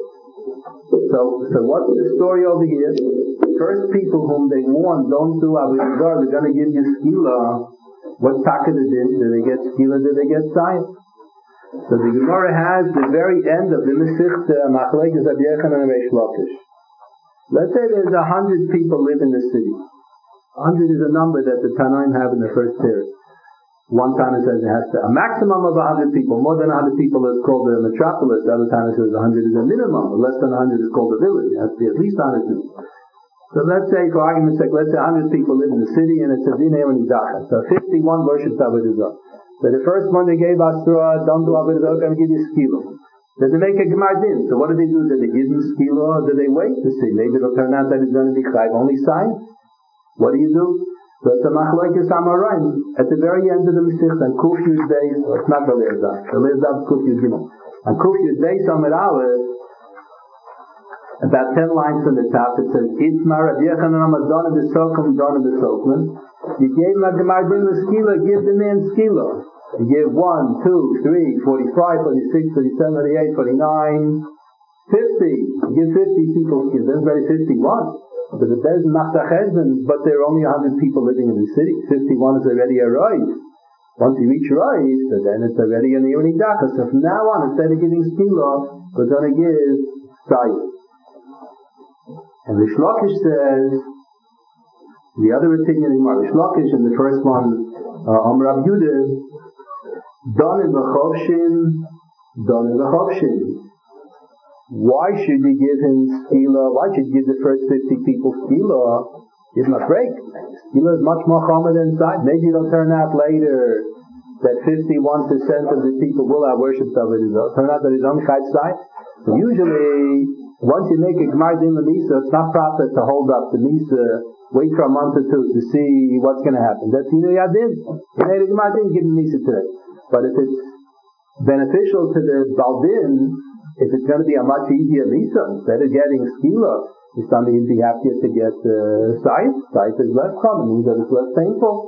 So what's the story over here? The first people whom they warn, don't do Avodah Zarah, they're going to give you skila. What's taka the din? Do they get skila? Do they get sayah? So the Gemara has the very end of the Masechta Machlekes Rabbi Yochanan and Reish Lakish. Let's say there's 100 people live in the city. 100 is a number that the Tanaim have in the first period. One Tana says it has to, a maximum of 100 people. More than 100 people is called a metropolis. The other Tana says 100 is a minimum. Less than 100 is called a village. It has to be at least 100 people. So let's say, for argument's sake, let's say 100 people live in the city and it's a Dinei and Idacha. So 51 worshipped Avodah Zarah. So the first one they gave Asra, don't do Avodah Zarah, going to give you skila. Then they make a Gemar Din. So what do? Did they give him skila or did they wait to see? Maybe it'll turn out that it's going to be chayv only sign. What do? So it's a machlokes amoraim at the very end of the Masechta and Kuf Yud Beis. It's not the Le'ezah. The Le'ezah is Kuf Yud Gimel. And Kuf Yud Beis Amud Aleph, about 10 lines from the top, it says, Itmar Rabbi Yochanan Amar Dona B'Sokum Dona B'Sokum. You gave him a Gemar Din with skila, give the man skila. You give 1, 2, 3, 45, 46, 47, 48, 49, 50. Give 50 people skills. There's already 51. So the Beis macht a cheshbon, but there are only 100 people living in the city. 51 is already a roiv. Once you reach roiv, so then it's already an ironi daka. So from now on, instead of giving skila, we're going to give sayid. And Rish Lakish says, the other opinion in Rish Lakish, in the first one, Rav Yudah, Donim v'chovshin. Why should you give him skila? Why should you give the first 50 people skila? Give him a break. Skila is much more common inside. Maybe it'll turn out later that 51% of the people will have worshipped of it. It'll turn out that he's on Chayv side. So usually, once you make a Gemar Din L'Misa, it's not proper to hold up the Misa, wait for a month or two to see what's going to happen. That's Hinu Yadin. You made a Gemar Din, give the Misa today. But if it's beneficial to the Baldin, if it's going to be a much easier Misa, instead of getting skila, it's something you'd be happier to get sight. Sight is less common, means that it's less painful.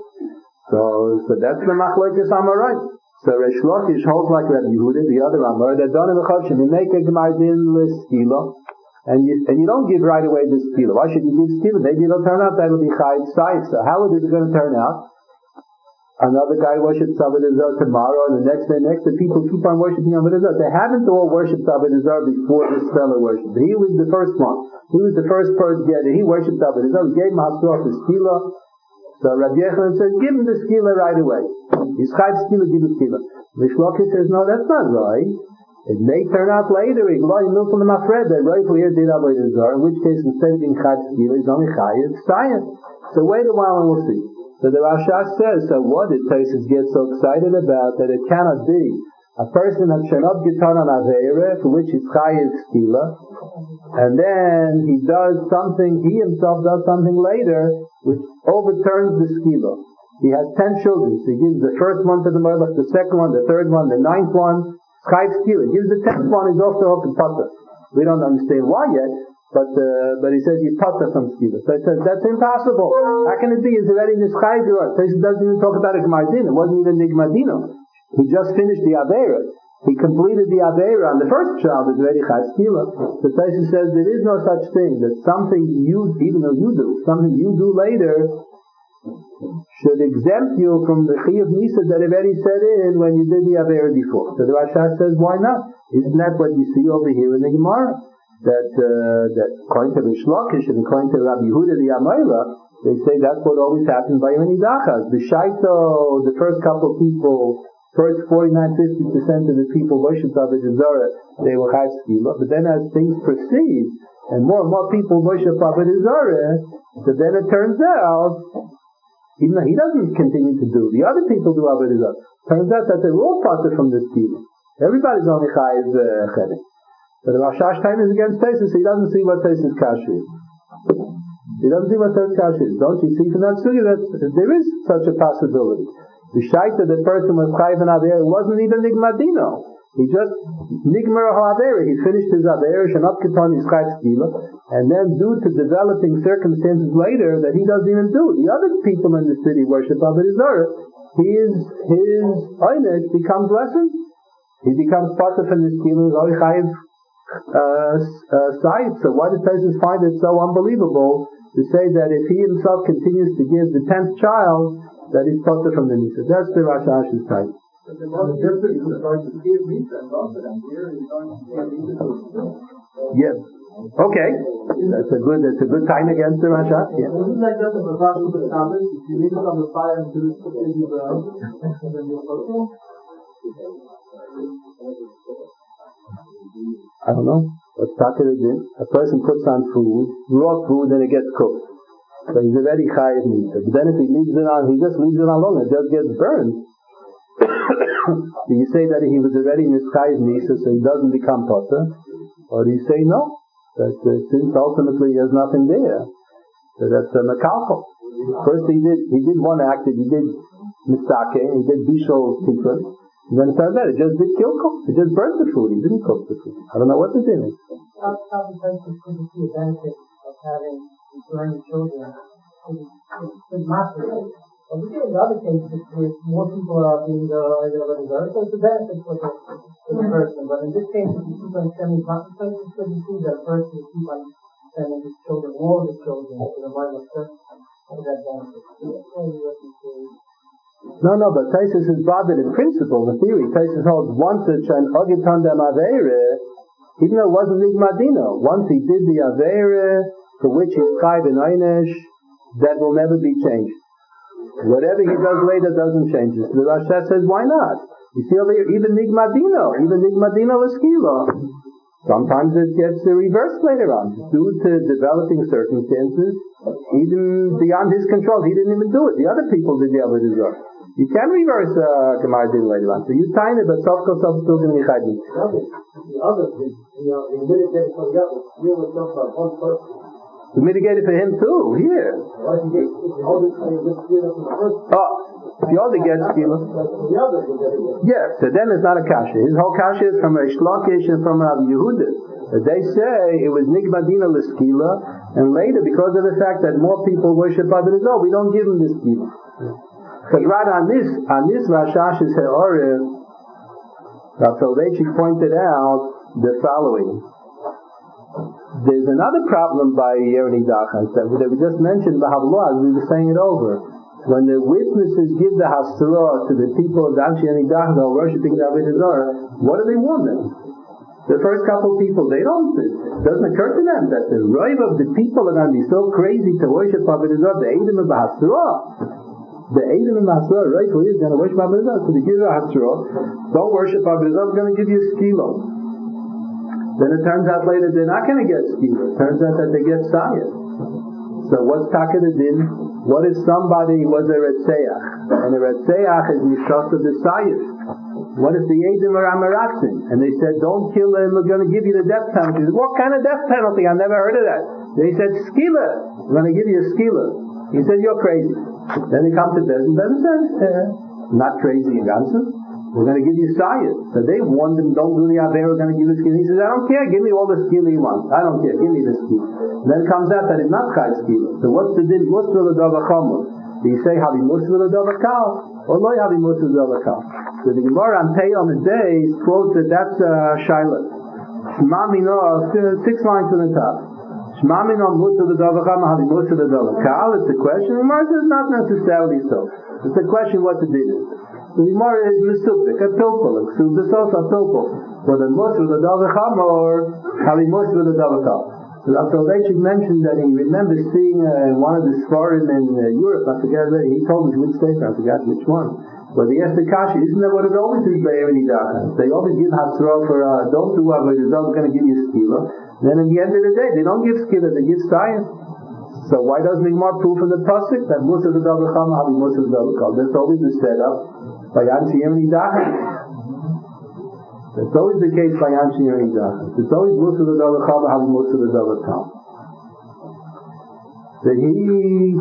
So that's the machlokes Amoraim. So Rish Lakish holds like Rabbi Yehuda, the other Amor, that Donim v'chovshin, you make a Gemar Din l'skila, and you don't give right away the skila. Why should you give skila? Maybe it'll turn out that it'll be chayv sight. So how is it going to turn out? Another guy worships Avodah Zarah tomorrow, and the next day, people keep on worshipping Avodah Zarah. They haven't all worshipped Avodah Zarah before this fellow worshipped. He was the first one. He was the first person to get it. He worshipped Avodah Zarah. We gave him Hasrah for skila. So Rabbi Yechanan says, give him the skila right away. He's chayv skila, give him skila. Rish Lakish says, no, that's not right. It may turn out later. That right here did Avodah Zarah, in which case instead of being chayv skila, he's only chayv sayid. So wait a while and we'll see. So the Rashash says, so what did Taisus get so excited about that it cannot be a person that shenot gitan on Aveira, for which he's chayiv skila, and then he himself does something later, which overturns the skila. He has 10 children, so he gives the first one to the Melech, the second one, the third one, the ninth one, chayiv skila. He gives the 10th one, he's off the hook and pata. We don't understand why yet. But he says you pata from skila. So it says that's impossible. How can it be? It's already in this chayv. He doesn't even talk about a Gemar Din. It wasn't even Nigmar Dino. He just finished the Aveira. He completed the Aveira on the first child. It's already chayv skila. So Taisus says there is no such thing that something even though you do, something you do later should exempt you from the chiyuv misa that already set in when you did the Aveira before. So the Rashash says, why not? Isn't that what you see over here in the Gemara? That according to Rish Lakish and according to Rabbi Yehuda the Amayla, they say that's what always happens by Yoni Dachas. The Shaito, the first couple of people, first 49-50% of the people worship Avodah Zarah, they will have skila. But then as things proceed, and more people worship Avodah Zarah, so then it turns out, even though he doesn't continue to do, the other people do Avodah Zarah. Turns out that they're all parted from this skila. Everybody's only chayiv chedek. So the Rashash time is against Taisus, so he doesn't see what Taisus kash is. He doesn't see what Taisus kash is. Don't you see from that sugya that there is such a possibility? The shaita, the person was chayv in Aveira, wasn't even Nigmar Dino. He just Nigmar Aveira. He finished his Aveira, Shanot Keton, his chayv skila, and then due to developing circumstances later that he doesn't even do. The other people in the city worship Avodah Zarah. His oynish becomes lessened. He becomes part of the skila, he's only chayv side. So why does Taisus find it so unbelievable to say that if he himself continues to give the 10th child, that he's potter from the Misa? That's the Rashash's type. But the most difference is going to give Misa and both of them. Here he's going to give Misa. Yeah. Okay. That's a good time against the Rashash. Yeah. Isn't like that in the Vashu B'Shabbos? If you leave it on the fire and do it, you burn, then you're potter? I don't know. What's talking about? A person puts on food, raw food, then it gets cooked. So he's already chayiv misa. But then if he just leaves it on long, it just gets burned. Do you say that he was already in his chayiv misa, so he doesn't become potter? Or do you say no? That since ultimately there's nothing there. So that's a mekalko. First he did one act, he did misake, he did bishol tikun. And then it turns out it just did kilko. It just burnt the food. He didn't cook the food. I don't know what the din is. How the person could see a benefit of having burning children? It's massive. Well, we see in the other cases, if more people are being either already there, so it's a benefit for the person. But in this case, if you keep on sending consequences, so you see that a person will keep on sending his children, all his children, to the minor person for that benefit. No, but Taisus is bothered in principle, the theory. Taisus holds once it's an Ogiton dem Aveire, even though it wasn't Nigmadino, once he did the Aveire for which he's Chayv in Einish, that will never be changed. Whatever he does later doesn't change. The Rasha says, why not? You see over here, even Nigmadino Leskilo, sometimes it gets reversed later on, due to developing circumstances, even beyond his control. He didn't even do it. The other people did the Avodah Zarah. You can reverse Gemara Din later on. So you time it, but Sof Kol Sof still going to be Chaydim. The others, he mitigated for the others. Here was just about one person. We mitigated for him too, here. Why did he get Skila from the first? If the other gets Skila. The other will get it. Yeah, so then it's not a kasha. His whole kasha is from Reish Lakish and from Rabbi Yehuda. They say it was Nigmadina L'Skila, and later, because of the fact that more people worship Avodah Zarah, we don't give them the Skila. Because right on this Rashash's He'oriv, Rav Soloveitchik pointed out the following. There's another problem by Yereni Dachas that we just mentioned, Bahavlah, as we were saying it over. When the witnesses give the Hasra to the people of Anshe Yereni Dachas who are worshipping the Avodah Zarah, what do they warn them? The first couple of people, it doesn't occur to them that the rive of the people are going to be so crazy to worship Avodah Zarah, the Eidim of Hasra. The Eidim of Hasra, rightfully, is going to worship Avodah Zarah. So they give you a Hasra, don't worship Avodah Zarah, we're going to give you a Skilo. Then it turns out later they're not going to get Skila. It turns out that they get Sayah. So what's Taka the Din? What if somebody was a Retzeach? And a Retzeach is Mishas of the Sayah. What if the Eidim are Amaratzin? And they said, don't kill him, we're going to give you the death penalty. Said, what kind of death penalty? I've never heard of that. They said, Skila. We're going to give you a Skila. He said, you're crazy. Then they come to Bezin. Bezin says, not crazy in Gansen. We're going to give you Sayah. So they warned him, don't do the Avera, we're going to give you Skila. He says, I don't care, give me all the Skila you want. I don't care, give me the Skila. Then it comes out that it's not Chai Skila. So what's the din? Musra l'dava chamur. Do you say, Havi Musra l'dava kal? Or Loi Havi Musra l'dava kal? So the Gemara on Pei on the days quotes that that's Shaila. Shema mino, 6 lines from the top. Shema mino Musra l'dava chamur, Havi Musra l'dava kal. It's a question. The Gemara says not necessarily so. It's a question what the din is. The Gemara is Mesupik, a pilpul, Ksubis also a pilpul. For the Musr, the Davacham, or Havi Musr, the Davacham. So Rav Soloveitchik mentioned that he remembers seeing one of the Sfarim in Europe, I forget where, he told me which state, I forgot which one. But he asked the Kashi, isn't that what it always is by Yereni Dachas? They always give Hasra for, don't do Avodah Zarah, we're going to give you Skila. Then at the end of the day, they don't give Skila, they give Sayah. So why doesn't the Gemara prove from the Pasuk that Musr, the Davacham, Havi Musr, the Davacham? That's always the setup. By Anshe Yereni Dachas. That's always the case by Anshe Yereni Dachas. It's always Musar l'Dava Chava having Musar l'Dava Tam. So he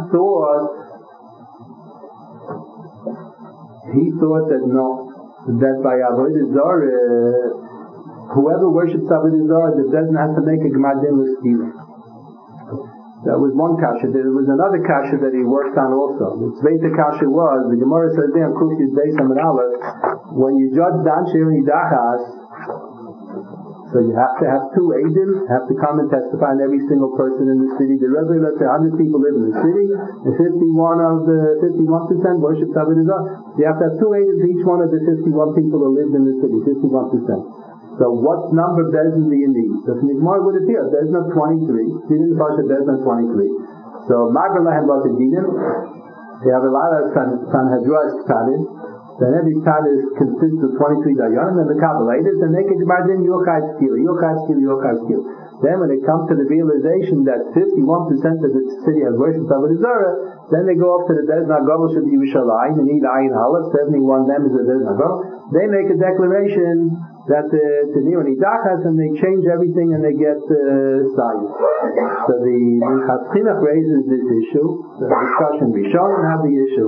thought that no, that by Avodah Zarah, whoever worships Avodah Zarah, the doesn't have to make a Gemar Din L'Skila. That was one kasha. There was another kasha that he worked on also. The Tzveita kasha was, the Gemara says there, Kushis Beis Amid Aleph, when you judge the Anshe Yereni Dachas, so you have to have 2 Eidim, have to come and testify on every single person in the city. The Rebbe, let's say 100 people live in the city, and 51% worship Avodah Zarah. You have to have 2 Eidim to each one of the 51 people who lived in the city, 51%. So what number Bezin do you need? So from the Gemara would appear, Bezin of 23. Didn't Pasha Bezin of 23. So Magar Lahem Batadinim, they have a lot of Sanhedras Tadin. Then every Tadin consists of 23 Dayanim, and the Kabbalites, and they can Gemara Din Yochai Skill. Then when it comes to the realization that 51% of the city has worshipped Avodah Zarah, then they go up to the Bezin HaGadol Shel Yerushalayim and eat Ayin Halas, 71 them is the Bezin HaGadol. They make a declaration that to Yereni Dachas, and they change everything and they get Sayah. So the Chas Chinuch raises this issue. The discussion Rishon have the issue.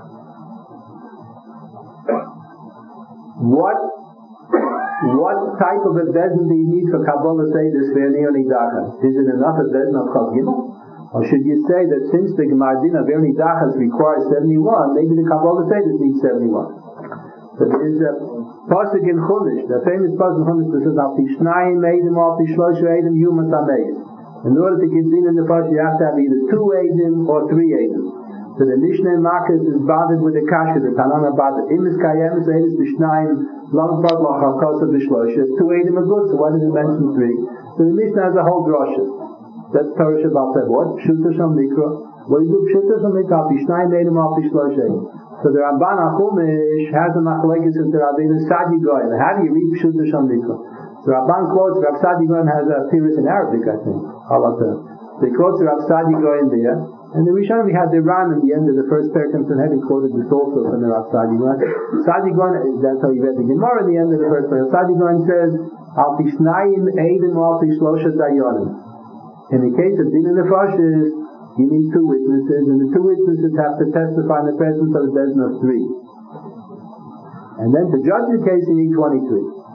What type of a bezin do you need for Kabbalah say this for Yereni Dachas? Is it enough a bezin of Chav Gimel? Or should you say that since the Gemardin of Eri Dachas requires 71, maybe the Kabbalah Seder needs 71? So there is a pasuk in Chumash, the famous pasuk in Chumash that says, "Al tishnayim eidim, al tishloshu eidim, yumas hameis." In order to get din in the pasuk, you have to have either 2 eidim or 3 eidim. So the Mishnah in Makkas is bothered with the kasha, the Tanana bothered. Imis kayemis eidim tishnayim, long part lachakos of the shloshu. 2 eidim are good, so why does it mention 3? So the Mishnah has a whole drasha. That's Torah Shabbat said. What? Pshuta Shal Mikra. What do you do? Pshuta Shal Mikra. Pishnayim eidim, al tishlosh eidim. So the Ramban HaChumash has a machlekes in the Rabbeinu Sadi Goyen. How do you read Pshuta Shal Mikra? So Ramban quotes Rav Sadi Goyen has a theory in Arabic, I think. So he quotes Rav Sadi Goyen there. And the Rishonim, we had the Ran in the end of the first Perkim Sanhedrin quoted this also from the Rav Sadi Goyen. Sadi Goyen, that's how you read the Gemara in the end of the first Perkim. Sadi Goyen says, Al Pishnayim eidim, al tishlosha dayanim. In the case of Din and Nefashis, you need 2 witnesses, and the 2 witnesses have to testify in the presence of a dozen of 3. And then to judge the case, you need 23.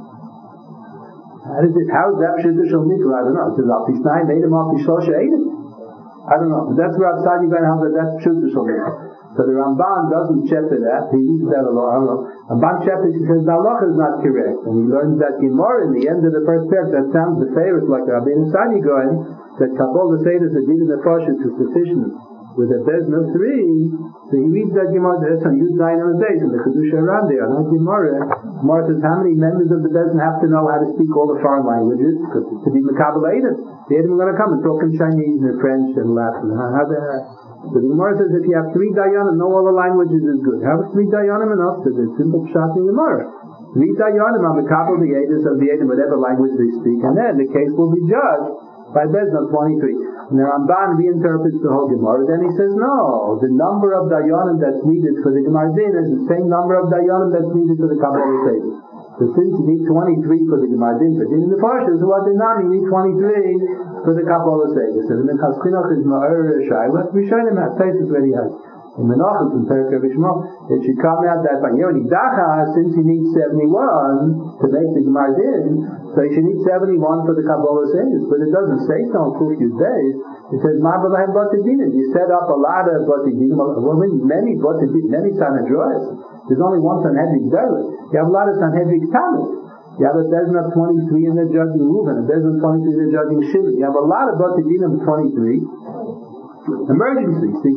How is that Pshuta Shal Mikra? I don't know. It says, Al Tishnayim eidim, al tishlosha eidim. I don't know. But that's where Sadi Ben Hamad, that's Pshuta Shal Mikra. So the Ramban doesn't check it that. He leaves that alone. I don't know. Ramban checks it, he says, the halacha is not correct. And he learns that Gemara in the end of the first paragraph, that sounds the favorite, like Rabbeinu Sadi Goyen, that Kabbalah Seder a din in the Nefashis is sufficient with a bezin of 3. So he reads that Gemara, that's on Yud Zayin on the base, in the Chedusha around there. On Gemara, Gemara says, how many members of the bezin have to know how to speak all the foreign languages? Because to be Mekabel Eidim. The Eidim are going to come and talk in Chinese and French and Latin. So the Gemara says, if you have 3 Dayanim, know all the languages is good. Have 3 Dayanim enough? So there's simple pshat in Gemara. 3 Dayanim are Mekabel the Eidim of the Eidim, whatever language they speak, and then the case will be judged by Bezin of 23. And the Ramban reinterprets the whole Gemara. Then he says, no, the number of Dayanim that's needed for the Gemara Din is the same number of Dayanim that's needed for the Kabbalah Seder. So since you need 23 for the Gemara Din, for Din in the Parshas, so what they not, you need 23 for the Kabbalah Seder. So the Minchas Chinuch is Ma'or Shai. What we show him at places where he has. In Menachos and Perek Rishmo, it should come out that by Yoni Dacha, since he needs 71 to make the Gemara Din, so he should need 71 for the Kabbalah Seder. But it doesn't say so on Kuf Yud Beis. It says Ma'balahem Batadinim. You set up a lot of Batadinim, many Batadinim, many Sanhedrois. There's only one Sanhedrin Gdolah. You have a lot of Sanhedrin Ktanim. You have a bezin of 23 in the judging Reuven, a bezin of 23 in the judging Shimon. You have a lot of Batadinim of 23. Emergency. So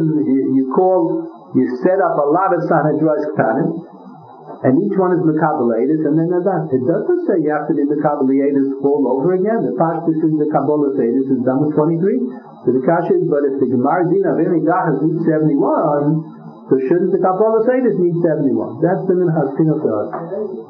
you set up a lot of Sanhedrois Ktanim, and each one is Mekabelatus, and then they're done. It doesn't say you have to be Mekabelatus all over again. The Pashtus is the Kabbalah Seder is done with 23. So the Kasha is, but if the Gemara Din of Eri Dachas needs 71, so shouldn't the Kabbalah Seder need 71? That's the Minchas Chinuch to us.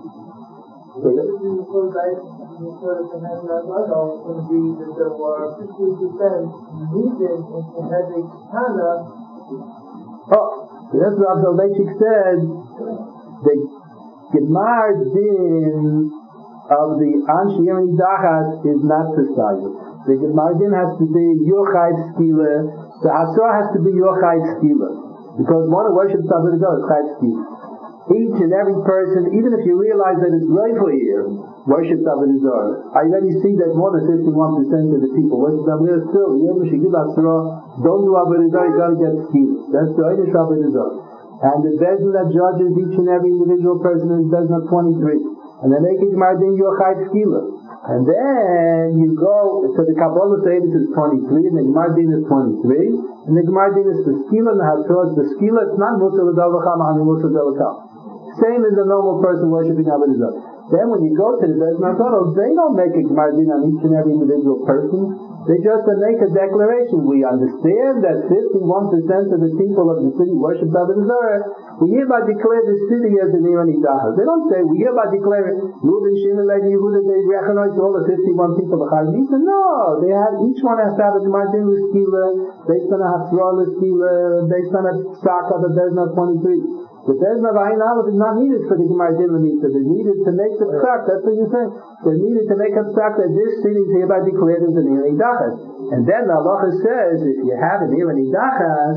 That's what Rav Soloveitchik said. The Gemar Din of the Anshi Eri Dachas is not precise. The Gemar Din has to be Yochai Skila. The Hasra has to be Yochai Skila. Because one who worships Avodah Zarah is Chai Skila. Each and every person, even if you realize that it's rightful here, worships Avodah Zarah. I already see that more than 51% of the people worship Avodah Zarah. Still, even if you give Hasra, don't do Avodah Zarah, you got to get Skila. That's the Einish Avodah Zarah. And the bezin that judges each and every individual person is bezin of 23. And then they can Gemara Din Yochai Skila. And then you go to the Kabbalah Seder is 23, and the Gemara Din is 23, and the Gemara Din is the Skila and the Hasra. The Skila, it's not Musa L'Davacham, Hani Musa L'Davacham. Same as a normal person worshiping Avodah Zarah. Then when you go to the Bezin HaTorah, they don't make a Gemara Din on each and every individual person. They just make a declaration. We understand that 51% of the people of the city worship Avodah Zarah. We hereby declare the city as an Eri Dachas. They don't say, we hereby declare Reuben, Shimon, Levi, Yehuda, they recognize all the 51 people of Chaim. No, they have, each one has to have a Gemara Din L'Skila, based on a Hasra L'Skila, based on a Psak of the Bezin of 23. The Bezin of Ayin Aleph is not needed for the Gemara Din L'Misa. They're needed to make the Psak. That's what you're saying. They're needed to make a Psak that this city is hereby declared as an Eri Dachas. And then the halacha says, if you have an Eri Dachas,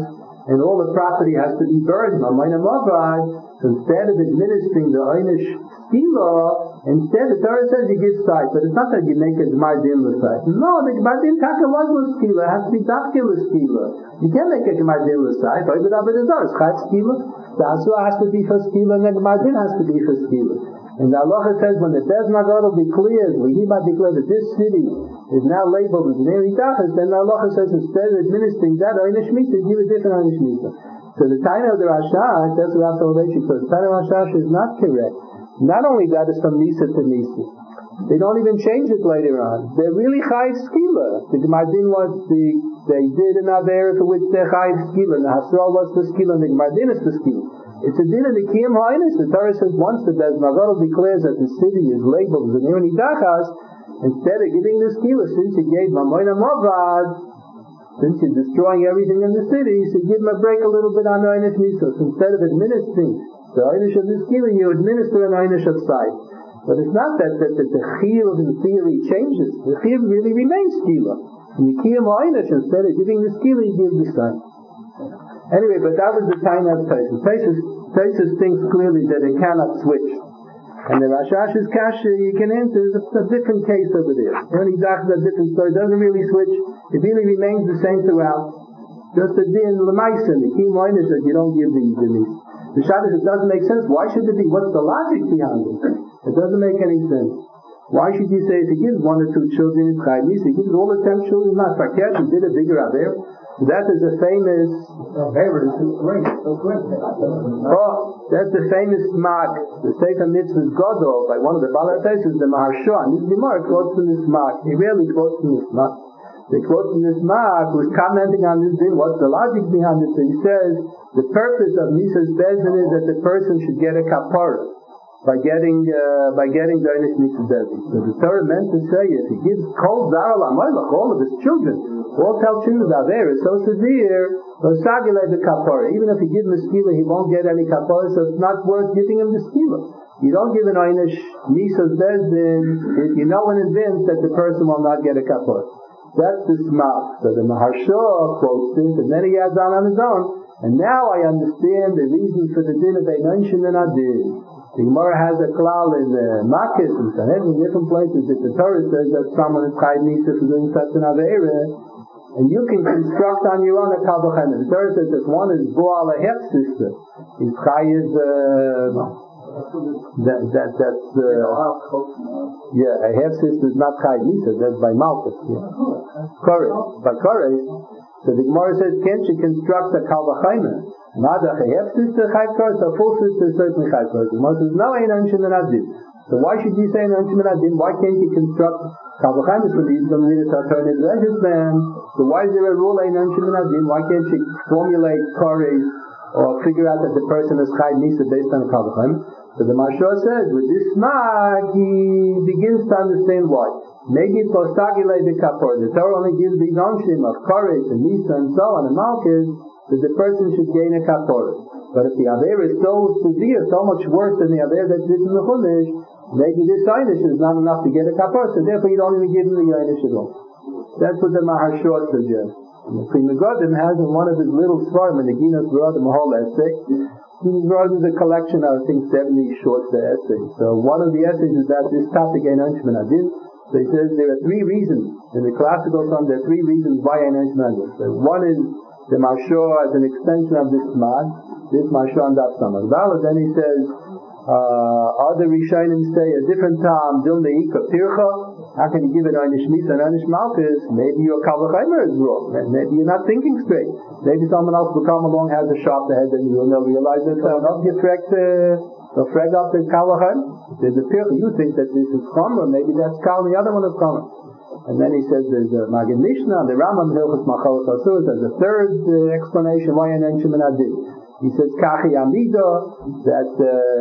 and all the property has to be burned. So instead of administering the Einish Skila, instead the Torah says you give sight, but it's not that you make a Gemar Din l'site. No, the Gemar Din Taka was l'skila, it has to be Dafke l'skila. You can't make a Gemar Din l'site, but it's Chayv Skila. The Asura has to be for Skila, and the Gemar Din has to be for Skila. And the halacha says when the Bez Magadol declares, Lehima declares that this city is now labeled as Neri Tachas, then the halacha says instead of administering that Einish Misa, give a different Einish Misa. So the Taina of the Rashash, that's what Salvation says. The Taina of the Rashash is not correct. Not only that, it's from Misa to Misa. They don't even change it later on. They're really Chayiv Skila. The Gemardin was they did an Avera for which they're Chayiv Skila. And the Hasra was the Skila, and the Gemardin is the Skila. It's a din of the Kiyam Ha'inish. The Torah says once the Bez Magadol declares that the city is labeled as an Irni Dachas, instead of giving the Skila, since he gave Mamoina Movad, since you're destroying everything in the city, so give him a break a little bit on the Einish Misos. Instead of administering the Einish of the Skila, you administer an Einish of sight. But it's not that the Chiyuv in theory changes. The Chiyuv really remains Skila. And the Kiyam Ha'inish, instead of giving the Skila, you give the sight. Anyway, but that was the time of Taisus. Taisus thinks clearly that it cannot switch. And the Rashash's kasha, you can answer, is a different case over there. Only Dachas a different story. It doesn't really switch. It really remains the same throughout. Just a din l'maisa, the key point is that you don't give the lease. The Shabbos, it doesn't make sense. Why should it be? What's the logic behind it? It doesn't make any sense. Why should you say if he gives 1 or 2 children, it's chayv misa? He gives all the 10 children, not fakir. He did a bigger aver. So that is a famous. That's the famous mark. The Sefer Mitzvahs Gadol by one of the Balateses, the Maharsha. And this Gemara quotes from this mark. He rarely quotes from this mark. They quote from this mark who's commenting on this thing. What's the logic behind it? So he says the purpose of Misa's Bezin is that the person should get a kapara by getting the Einish Mitzvah Bezin. So the Torah meant to say if he gives Kol Zara L'Amalach, all of his children, all 10 children of Aver is so severe, the kapara. Even if he gives him a skila, he won't get any kapara, so it's not worth giving him the skila. You don't give an Einish Mitzvah Bezin if you know in advance that the person will not get a kapara. That's the smart. So the Maharsha quotes this, and then he adds on his own. And now I understand the reason for the din of Einonshim and Adin. The Gemara has a klal in Makis and Sanhedrin, in different places, that the Torah says that someone is chayiv misa for doing such an avera, and you can construct on your own a kal v'chomer. The Torah says that one is bo'al a half sister, is chayiv. A half sister is not chayiv misa. That's by Malchus. Korah, by Korah. So the Gemara says, can't you construct a kal v'chomer? Not a half sister chayiv Korah, so a full sister is certainly chayiv Korah. The Gemara says, no, ain't Einonshim and Adin. So why should you say Einonshim and Adin? Why can't you construct kal v'chomer for these? So why is there a rule Einonshim and Adin? Why can't you formulate Korahs or figure out that the person is chayiv misa based on a kal v'chomer? So the Maharsha says, with this mark, he begins to understand why. Maybe it's Lostagile the Kapor. The Torah only gives these onshim of Koretz and Misa and so on, and Malchus, that the person should gain a Kapor. But if the Aver is so severe, so much worse than the Aver that's written in the Chumash, maybe this Einish is not enough to get a Kapor, so therefore you don't even give him the Einish at all. That's what the Maharsha suggests. And the Pri Megadim has in one of his little svarim, in the Ginas B'Radim, a whole essay. He wrote a collection of, I think, 70 short essays. So one of the essays is about this topic, Einonshim and Adin. So he says there are 3 reasons, in the classical song, there are 3 reasons why Einonshim and Adin. So one is the Maharsha as an extension of this Maharsha on Daf Samach Daled. Then he says, other Rishonim say a different time, Dilma Ika Pircha. How can you give it Einish Misa and Einish Malchus? Maybe your kal v'chomer is wrong. Maybe you're not thinking straight. Maybe someone else will come along, has a sharper head, and you'll realize that you frag up the kal v'chomer. There's a pircha. You think that this is chomer, maybe that's kal, and the other one is chomer. And then he says there's a Magen Mishnah, the Rambam Hilchos Machalos Asuros, as a third explanation why Einonshim and Adin. He says Kachi Amida, that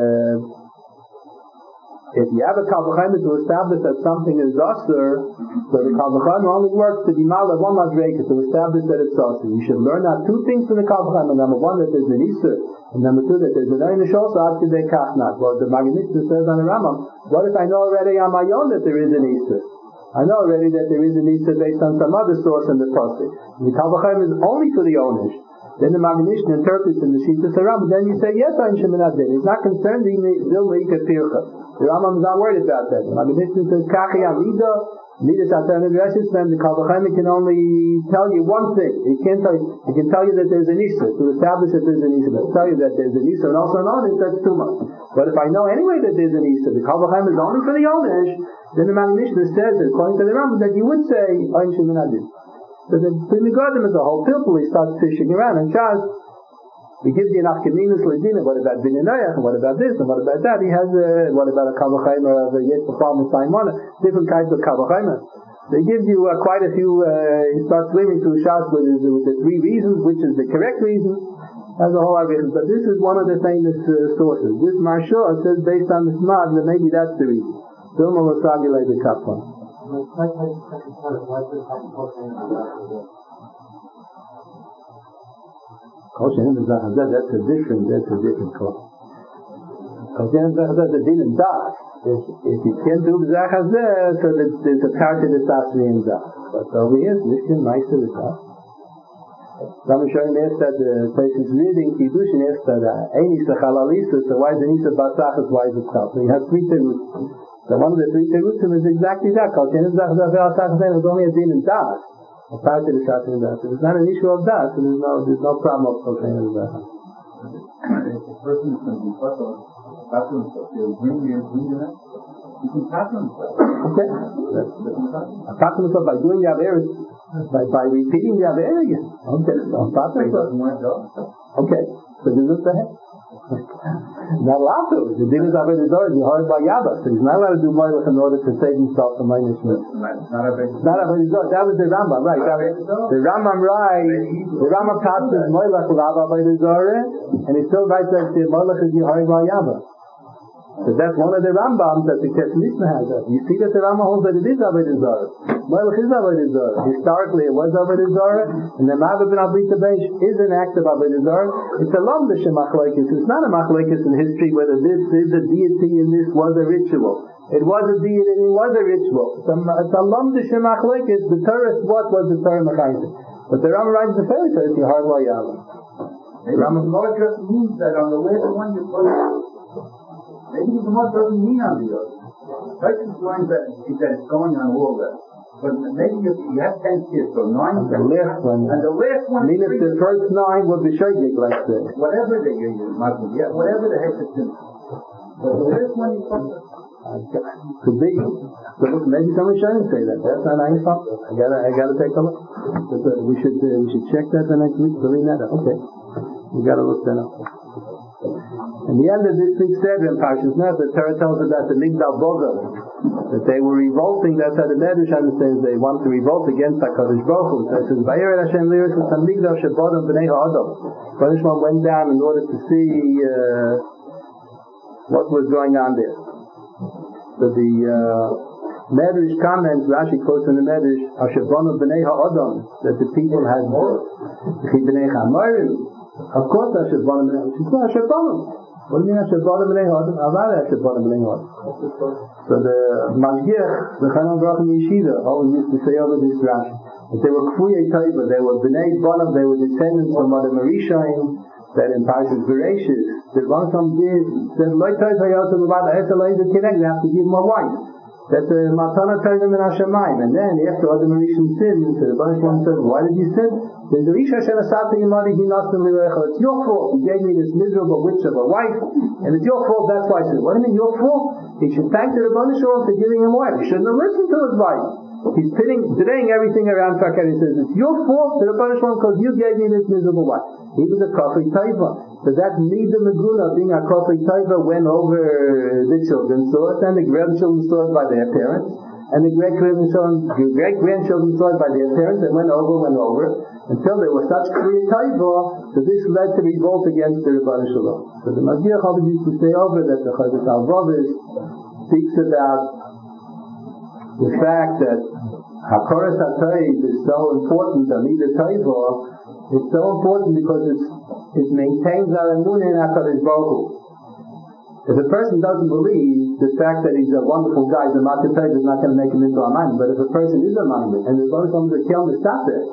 if you have a kal v'chomer to establish that something is aser, so the kal v'chomer only works to be mala one madreka, to establish that it's aser. You should learn out 2 things from the kal v'chomer. Number 1, that there's an iser, and number 2, that there's an einish also ad kidei kachnat. Well, the Magen Mishnah says on the Rambam, what if I know already on my own that there is an iser? I know already that there is an iser based on some other source in the pasuk. The kal v'chomer is only for the onish. Then the Magen Mishnah interprets in the Shittas HaRambam. Then you say, yes, Ein Shemin Adin. He's not concerned. The Rambam is not worried about that. The Magen Mishnah says, Kachi Amida. Midas Atanim Reshis, then the Kal V'Chaim can only tell you one thing. It can tell you that there's an Isa, to establish that there's an Isa, but to tell you that there's an Isa and also an Onish, that's too much. But if I know anyway that there's an Isa, the Kal V'Chaim is only for the Onish, then the Magen Mishnah says, according to the Rambam, that you would say, Ein Shemin Adin. So the Megadim as a whole, Pilpuli starts fishing around, and Shaz, he gives you an Achkeminus Ledina, what about Binyanayach, and what about this, and what about that? He has what about a Kavachaymer of a Yet B'Chal Saimona, different kinds of Kavachaymer. So he gives you quite a few, he starts swimming through Shas with the three reasons, which is the correct reason, as a whole reason. But this is one of the famous sources. This Marshah says based on the Smad that maybe that's the reason. Dilma Wasagile the Kaplan. That's a different call. That's a din and das. If you can't do B'zachazeh, so there's a part of the Sasri and das. But over here, Mishkin, Meister, the das. Rambam Shoyim asked that the person is reading Kiddushin asked that Einisa Chalalisa, so why is Einisa Basachas, why is it Chal? So you have three terutes. So one of the three terutim is exactly that. Kol Shein B'zachazeh Ve'asachas is only a din and das. A part of the Sasri and das. It's not an issue of das, so there's no problem of Kol Shein B'zachazeh. If a person is going to be bathroom stuff, they'll bring the net. You can bathroom stuff. Okay. Bathroom stuff by doing the Averis, by repeating the Aver again. Okay. Okay. So this is the head. Not allowed to. The din is Aver Dezor, you're hard by Yabba. So he's not allowed to do Moilech in order to save himself from minus Schmidt. Not Aver Dezor. That was the Rambam, right? The Rambam, right? The Rambam passes Moilech without Aver Dezor, and he still writes that the Moilech is hard by Yabba. So that's one of the Rambams that the Kesef Mishnah has. You see that the Rambam holds that it is Avodah Zarah. Moilech is Avodah Zarah. Historically, it was Avodah Zarah, and the Ma'av ben Abrita Beish is an act of Avodah Zarah. It's a lamda shemachloikis. It's not a machlokes in history whether this is a deity and this was a ritual. It was a deity and it was a ritual. It's a lamda shemachloikis. The Torah is what was the Torah mechayim. But the Rambam writes the Torah says the hard way out. The Rambam just means that on the last one you put. Maybe the Gemara doesn't mean on the other. Tyson learns that it's going on all that. But maybe you have 10 kids, so 9 is the last one. And the last one is the first 9 would be shaydik, let's say. Whatever the whatever the heck it's in. But the last one you put. Could be. So look, maybe someone shouldn't say that. That's not nice. I gotta take a look. But, we should check that the next week. Believe that. Okay. We gotta look that up. In the end of this week's Seder in Parshas Nef, the Torah tells us that the Migdal Bovel, that they were revolting. That's how the Medrash understands. They want to revolt against HaKadosh Baruch Hu. So it says, "Vayir Hashem liris Migdal shebodam b'nei ha'adam." Kadosh Baruch went down in order to see what was going on there. So the Medrash comments, Rashi quotes in the Medrash, "Hashabonam b'nei ha'adam," that the people had b'nei ha'amarim. Of course, Hashabonam b'nei ha'adam. It's not Hashabonam. What do you mean Hashabonam b'nei ha'adam? Avada Hashabonam b'nei ha'adam. So the Mashgiach, the Chanan Baruch in Yeshiva, always used to say over this Rashi, that they were Kfuyei Taiva, they were b'nei Bonam, they were descendants from Adam Arishaim, that in Parshas Bereshis, the Ransham did, said, "Loi Taiva Yotam Avada Esalei the Kineg," they have to give more wine. That's a matana Taiva min Hashemayim. And then, after Adam Arisham sinned, so the Baruch said, "Why did you sin?" There's a Risha Hashem Asata Yimadi Hinastim Lirecha. It's your fault. You gave me this miserable witch of a wife, and it's your fault. That's why I said, "What do you mean your fault?" He should thank the Rebbeinu Shalom for giving him wife. He shouldn't have listened to his wife. He's today everything around Fakir. He says, "It's your fault, the Rebbeinu Shalom, because you gave me this miserable wife." He was a Kafri Taiva. So that Nida Meguna, being a Kafri Taiva, went over the children saw it, and the grandchildren saw it by their parents, and the great-grandchildren saw it by their parents, and went over, until there was such clear Taiva, so this led to revolt against the Rebbeinu Shalom. So the Masgiach always used to say over that the Chayvus Al-Vavis speaks about the fact that Hakoras HaTayv is so important, Amida Taiva. It's so important because it maintains our emunah in HaKadosh Baruch Hu. If a person doesn't believe, the fact that he's a wonderful guy, the Matzah Taiv is not going to make him into a man. But if a person is a man, and the Baruch Hu will tell him to stop it,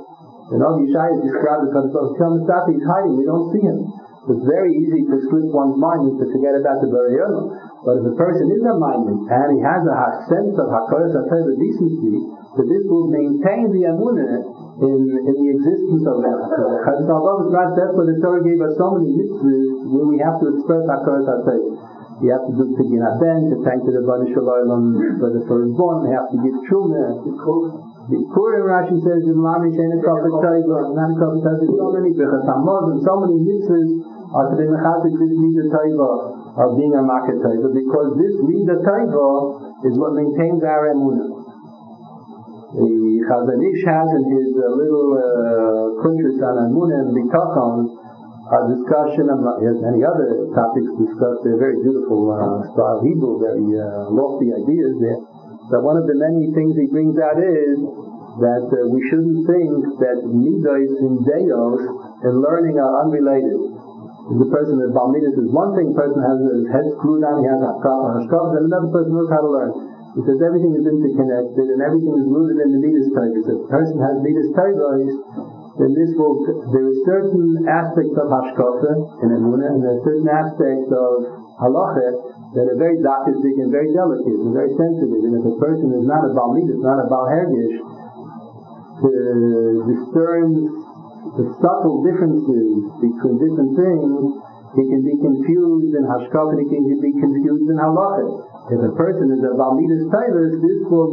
The Navi Yeshaya described the Kadosh Baruch Hu. He's hiding. We don't see him. It's very easy to slip one's mind and to forget about the Borei Olam. But if a person is a minded and he has a sense of Hakoras HaTorah decency, that this will maintain the Emunah in the existence of that. That's why the Torah gave us so many mitzvahs where we have to express Hakoras HaTorah. You have to do Pidyon Aben, to thank the Rebbeinu Shalom for the firstborn. You have to give Truma. The Purim Rashi says in Lami Shena Kafet Taiva, not Kafet Taiva. So many Bechas Hamaz and so many mitzvahs are to be mechazik this Mida Taiva of being a Makat Taiva, because this Mida Taiva is what maintains our Emunah. The Chazon Ish has in his little Kuntris on Emunah and Bitachon a discussion, he has many other topics discussed. They're very beautiful style Hebrew, very lofty ideas there. But one of the many things he brings out is that we shouldn't think that midos and deos and learning are unrelated. The person that Balmidas is one thing, person has his head screwed on, he has a hashkaf, and another person knows how to learn. He says everything is interconnected and everything is rooted in the midas taivos. If a person has midas taivos, then there are certain aspects of hashkafa in Emunah, and there are certain aspects of halacha that are very dakistic and very delicate and very sensitive. And if a person is not a Baal Midas, not a Baal Hergish, to discern the subtle differences between different things, he can be confused in hashkafa and he can be confused in halacha. If a person is a Baal Midas taivos, this will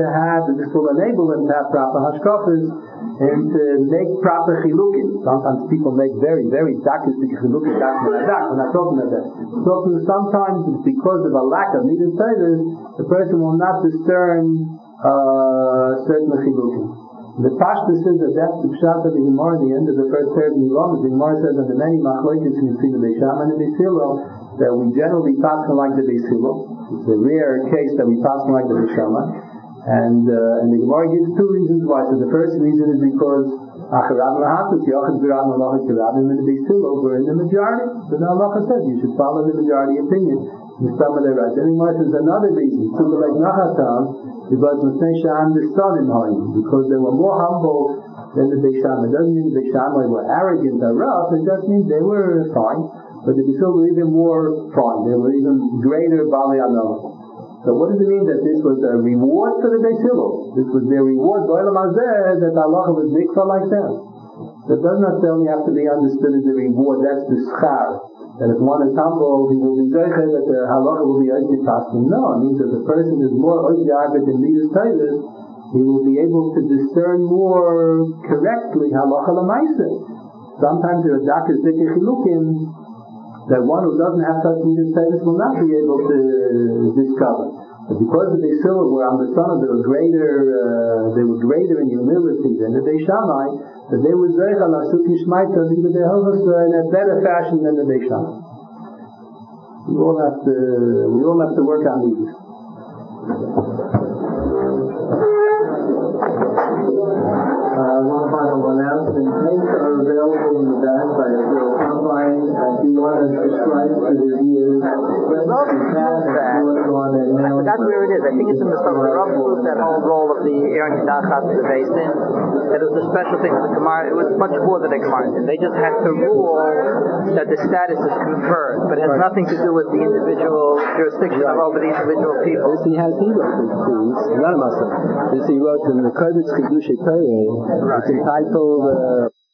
enable him to have proper hashkafas and to make proper chilukim. Sometimes people make very, very dakistic chilukim. We're not talking about that. We're talking sometimes because of a lack of midas taivos, the person will not discern certain chilukim. The Pashta says that that's the pshat of the Gemara at the end of the first third of the Gemara. The Gemara says that the many machlokes between the Beis Shammai and the Beis Hillel, that we generally pass like the Beis Hillel. It's a rare case that we pass like the Beis Shammai. And the Gemara gives two reasons why. So the first reason is because Acharab Lahatas, Yochid Birab Malachas Kirabim and the Beis Hillel were in the majority. So the Halacha says you should follow the majority opinion. The Stamma they write. Then the Gemara says another reason. So like Nachatam, because they were more humble than the Beis Shammai. It doesn't mean the Beis Shammai were arrogant or rough. It just means they were fine. But the Beis Hillel were even more fine. They were even greater Bali Anah. So what does it mean that this was a reward for the Beis Hillel? This was their reward, B'olam Hazeh, that Allah was mikvah like them. That doesn't necessarily have to be understood as a reward. That's the schar. That if one is humble, he will be zeicher that the halacha will be oizdi paskin. No, it means that the person is more oizdi arbet than midas taivos, he will be able to discern more correctly halacha l'maisa. Sometimes there are dakas dikei chilukim that one who doesn't have such midas taivos will not be able to discover. But because the Beis Hillel were on the son of they were greater in humility than the Beis Shammai, that they were zeicha l'asuk yishmaita in a better fashion than the Beis Shammai. We all have to work on these. One final announcement. Links are available in the back by the Bill Combine. If you want to subscribe to the videos, I forgot where it is. I think it's in the summer. The Rav proved that whole role of the Aaron Dachas to the base in. That it was a special thing for the Gemara. It was much more than a Gemara did. They just had to rule that the status is conferred, but it has nothing to do with the individual jurisdiction over the individual people. He wrote things, not a Muslim. He wrote in the Kodesh Chidushei Torah. It's entitled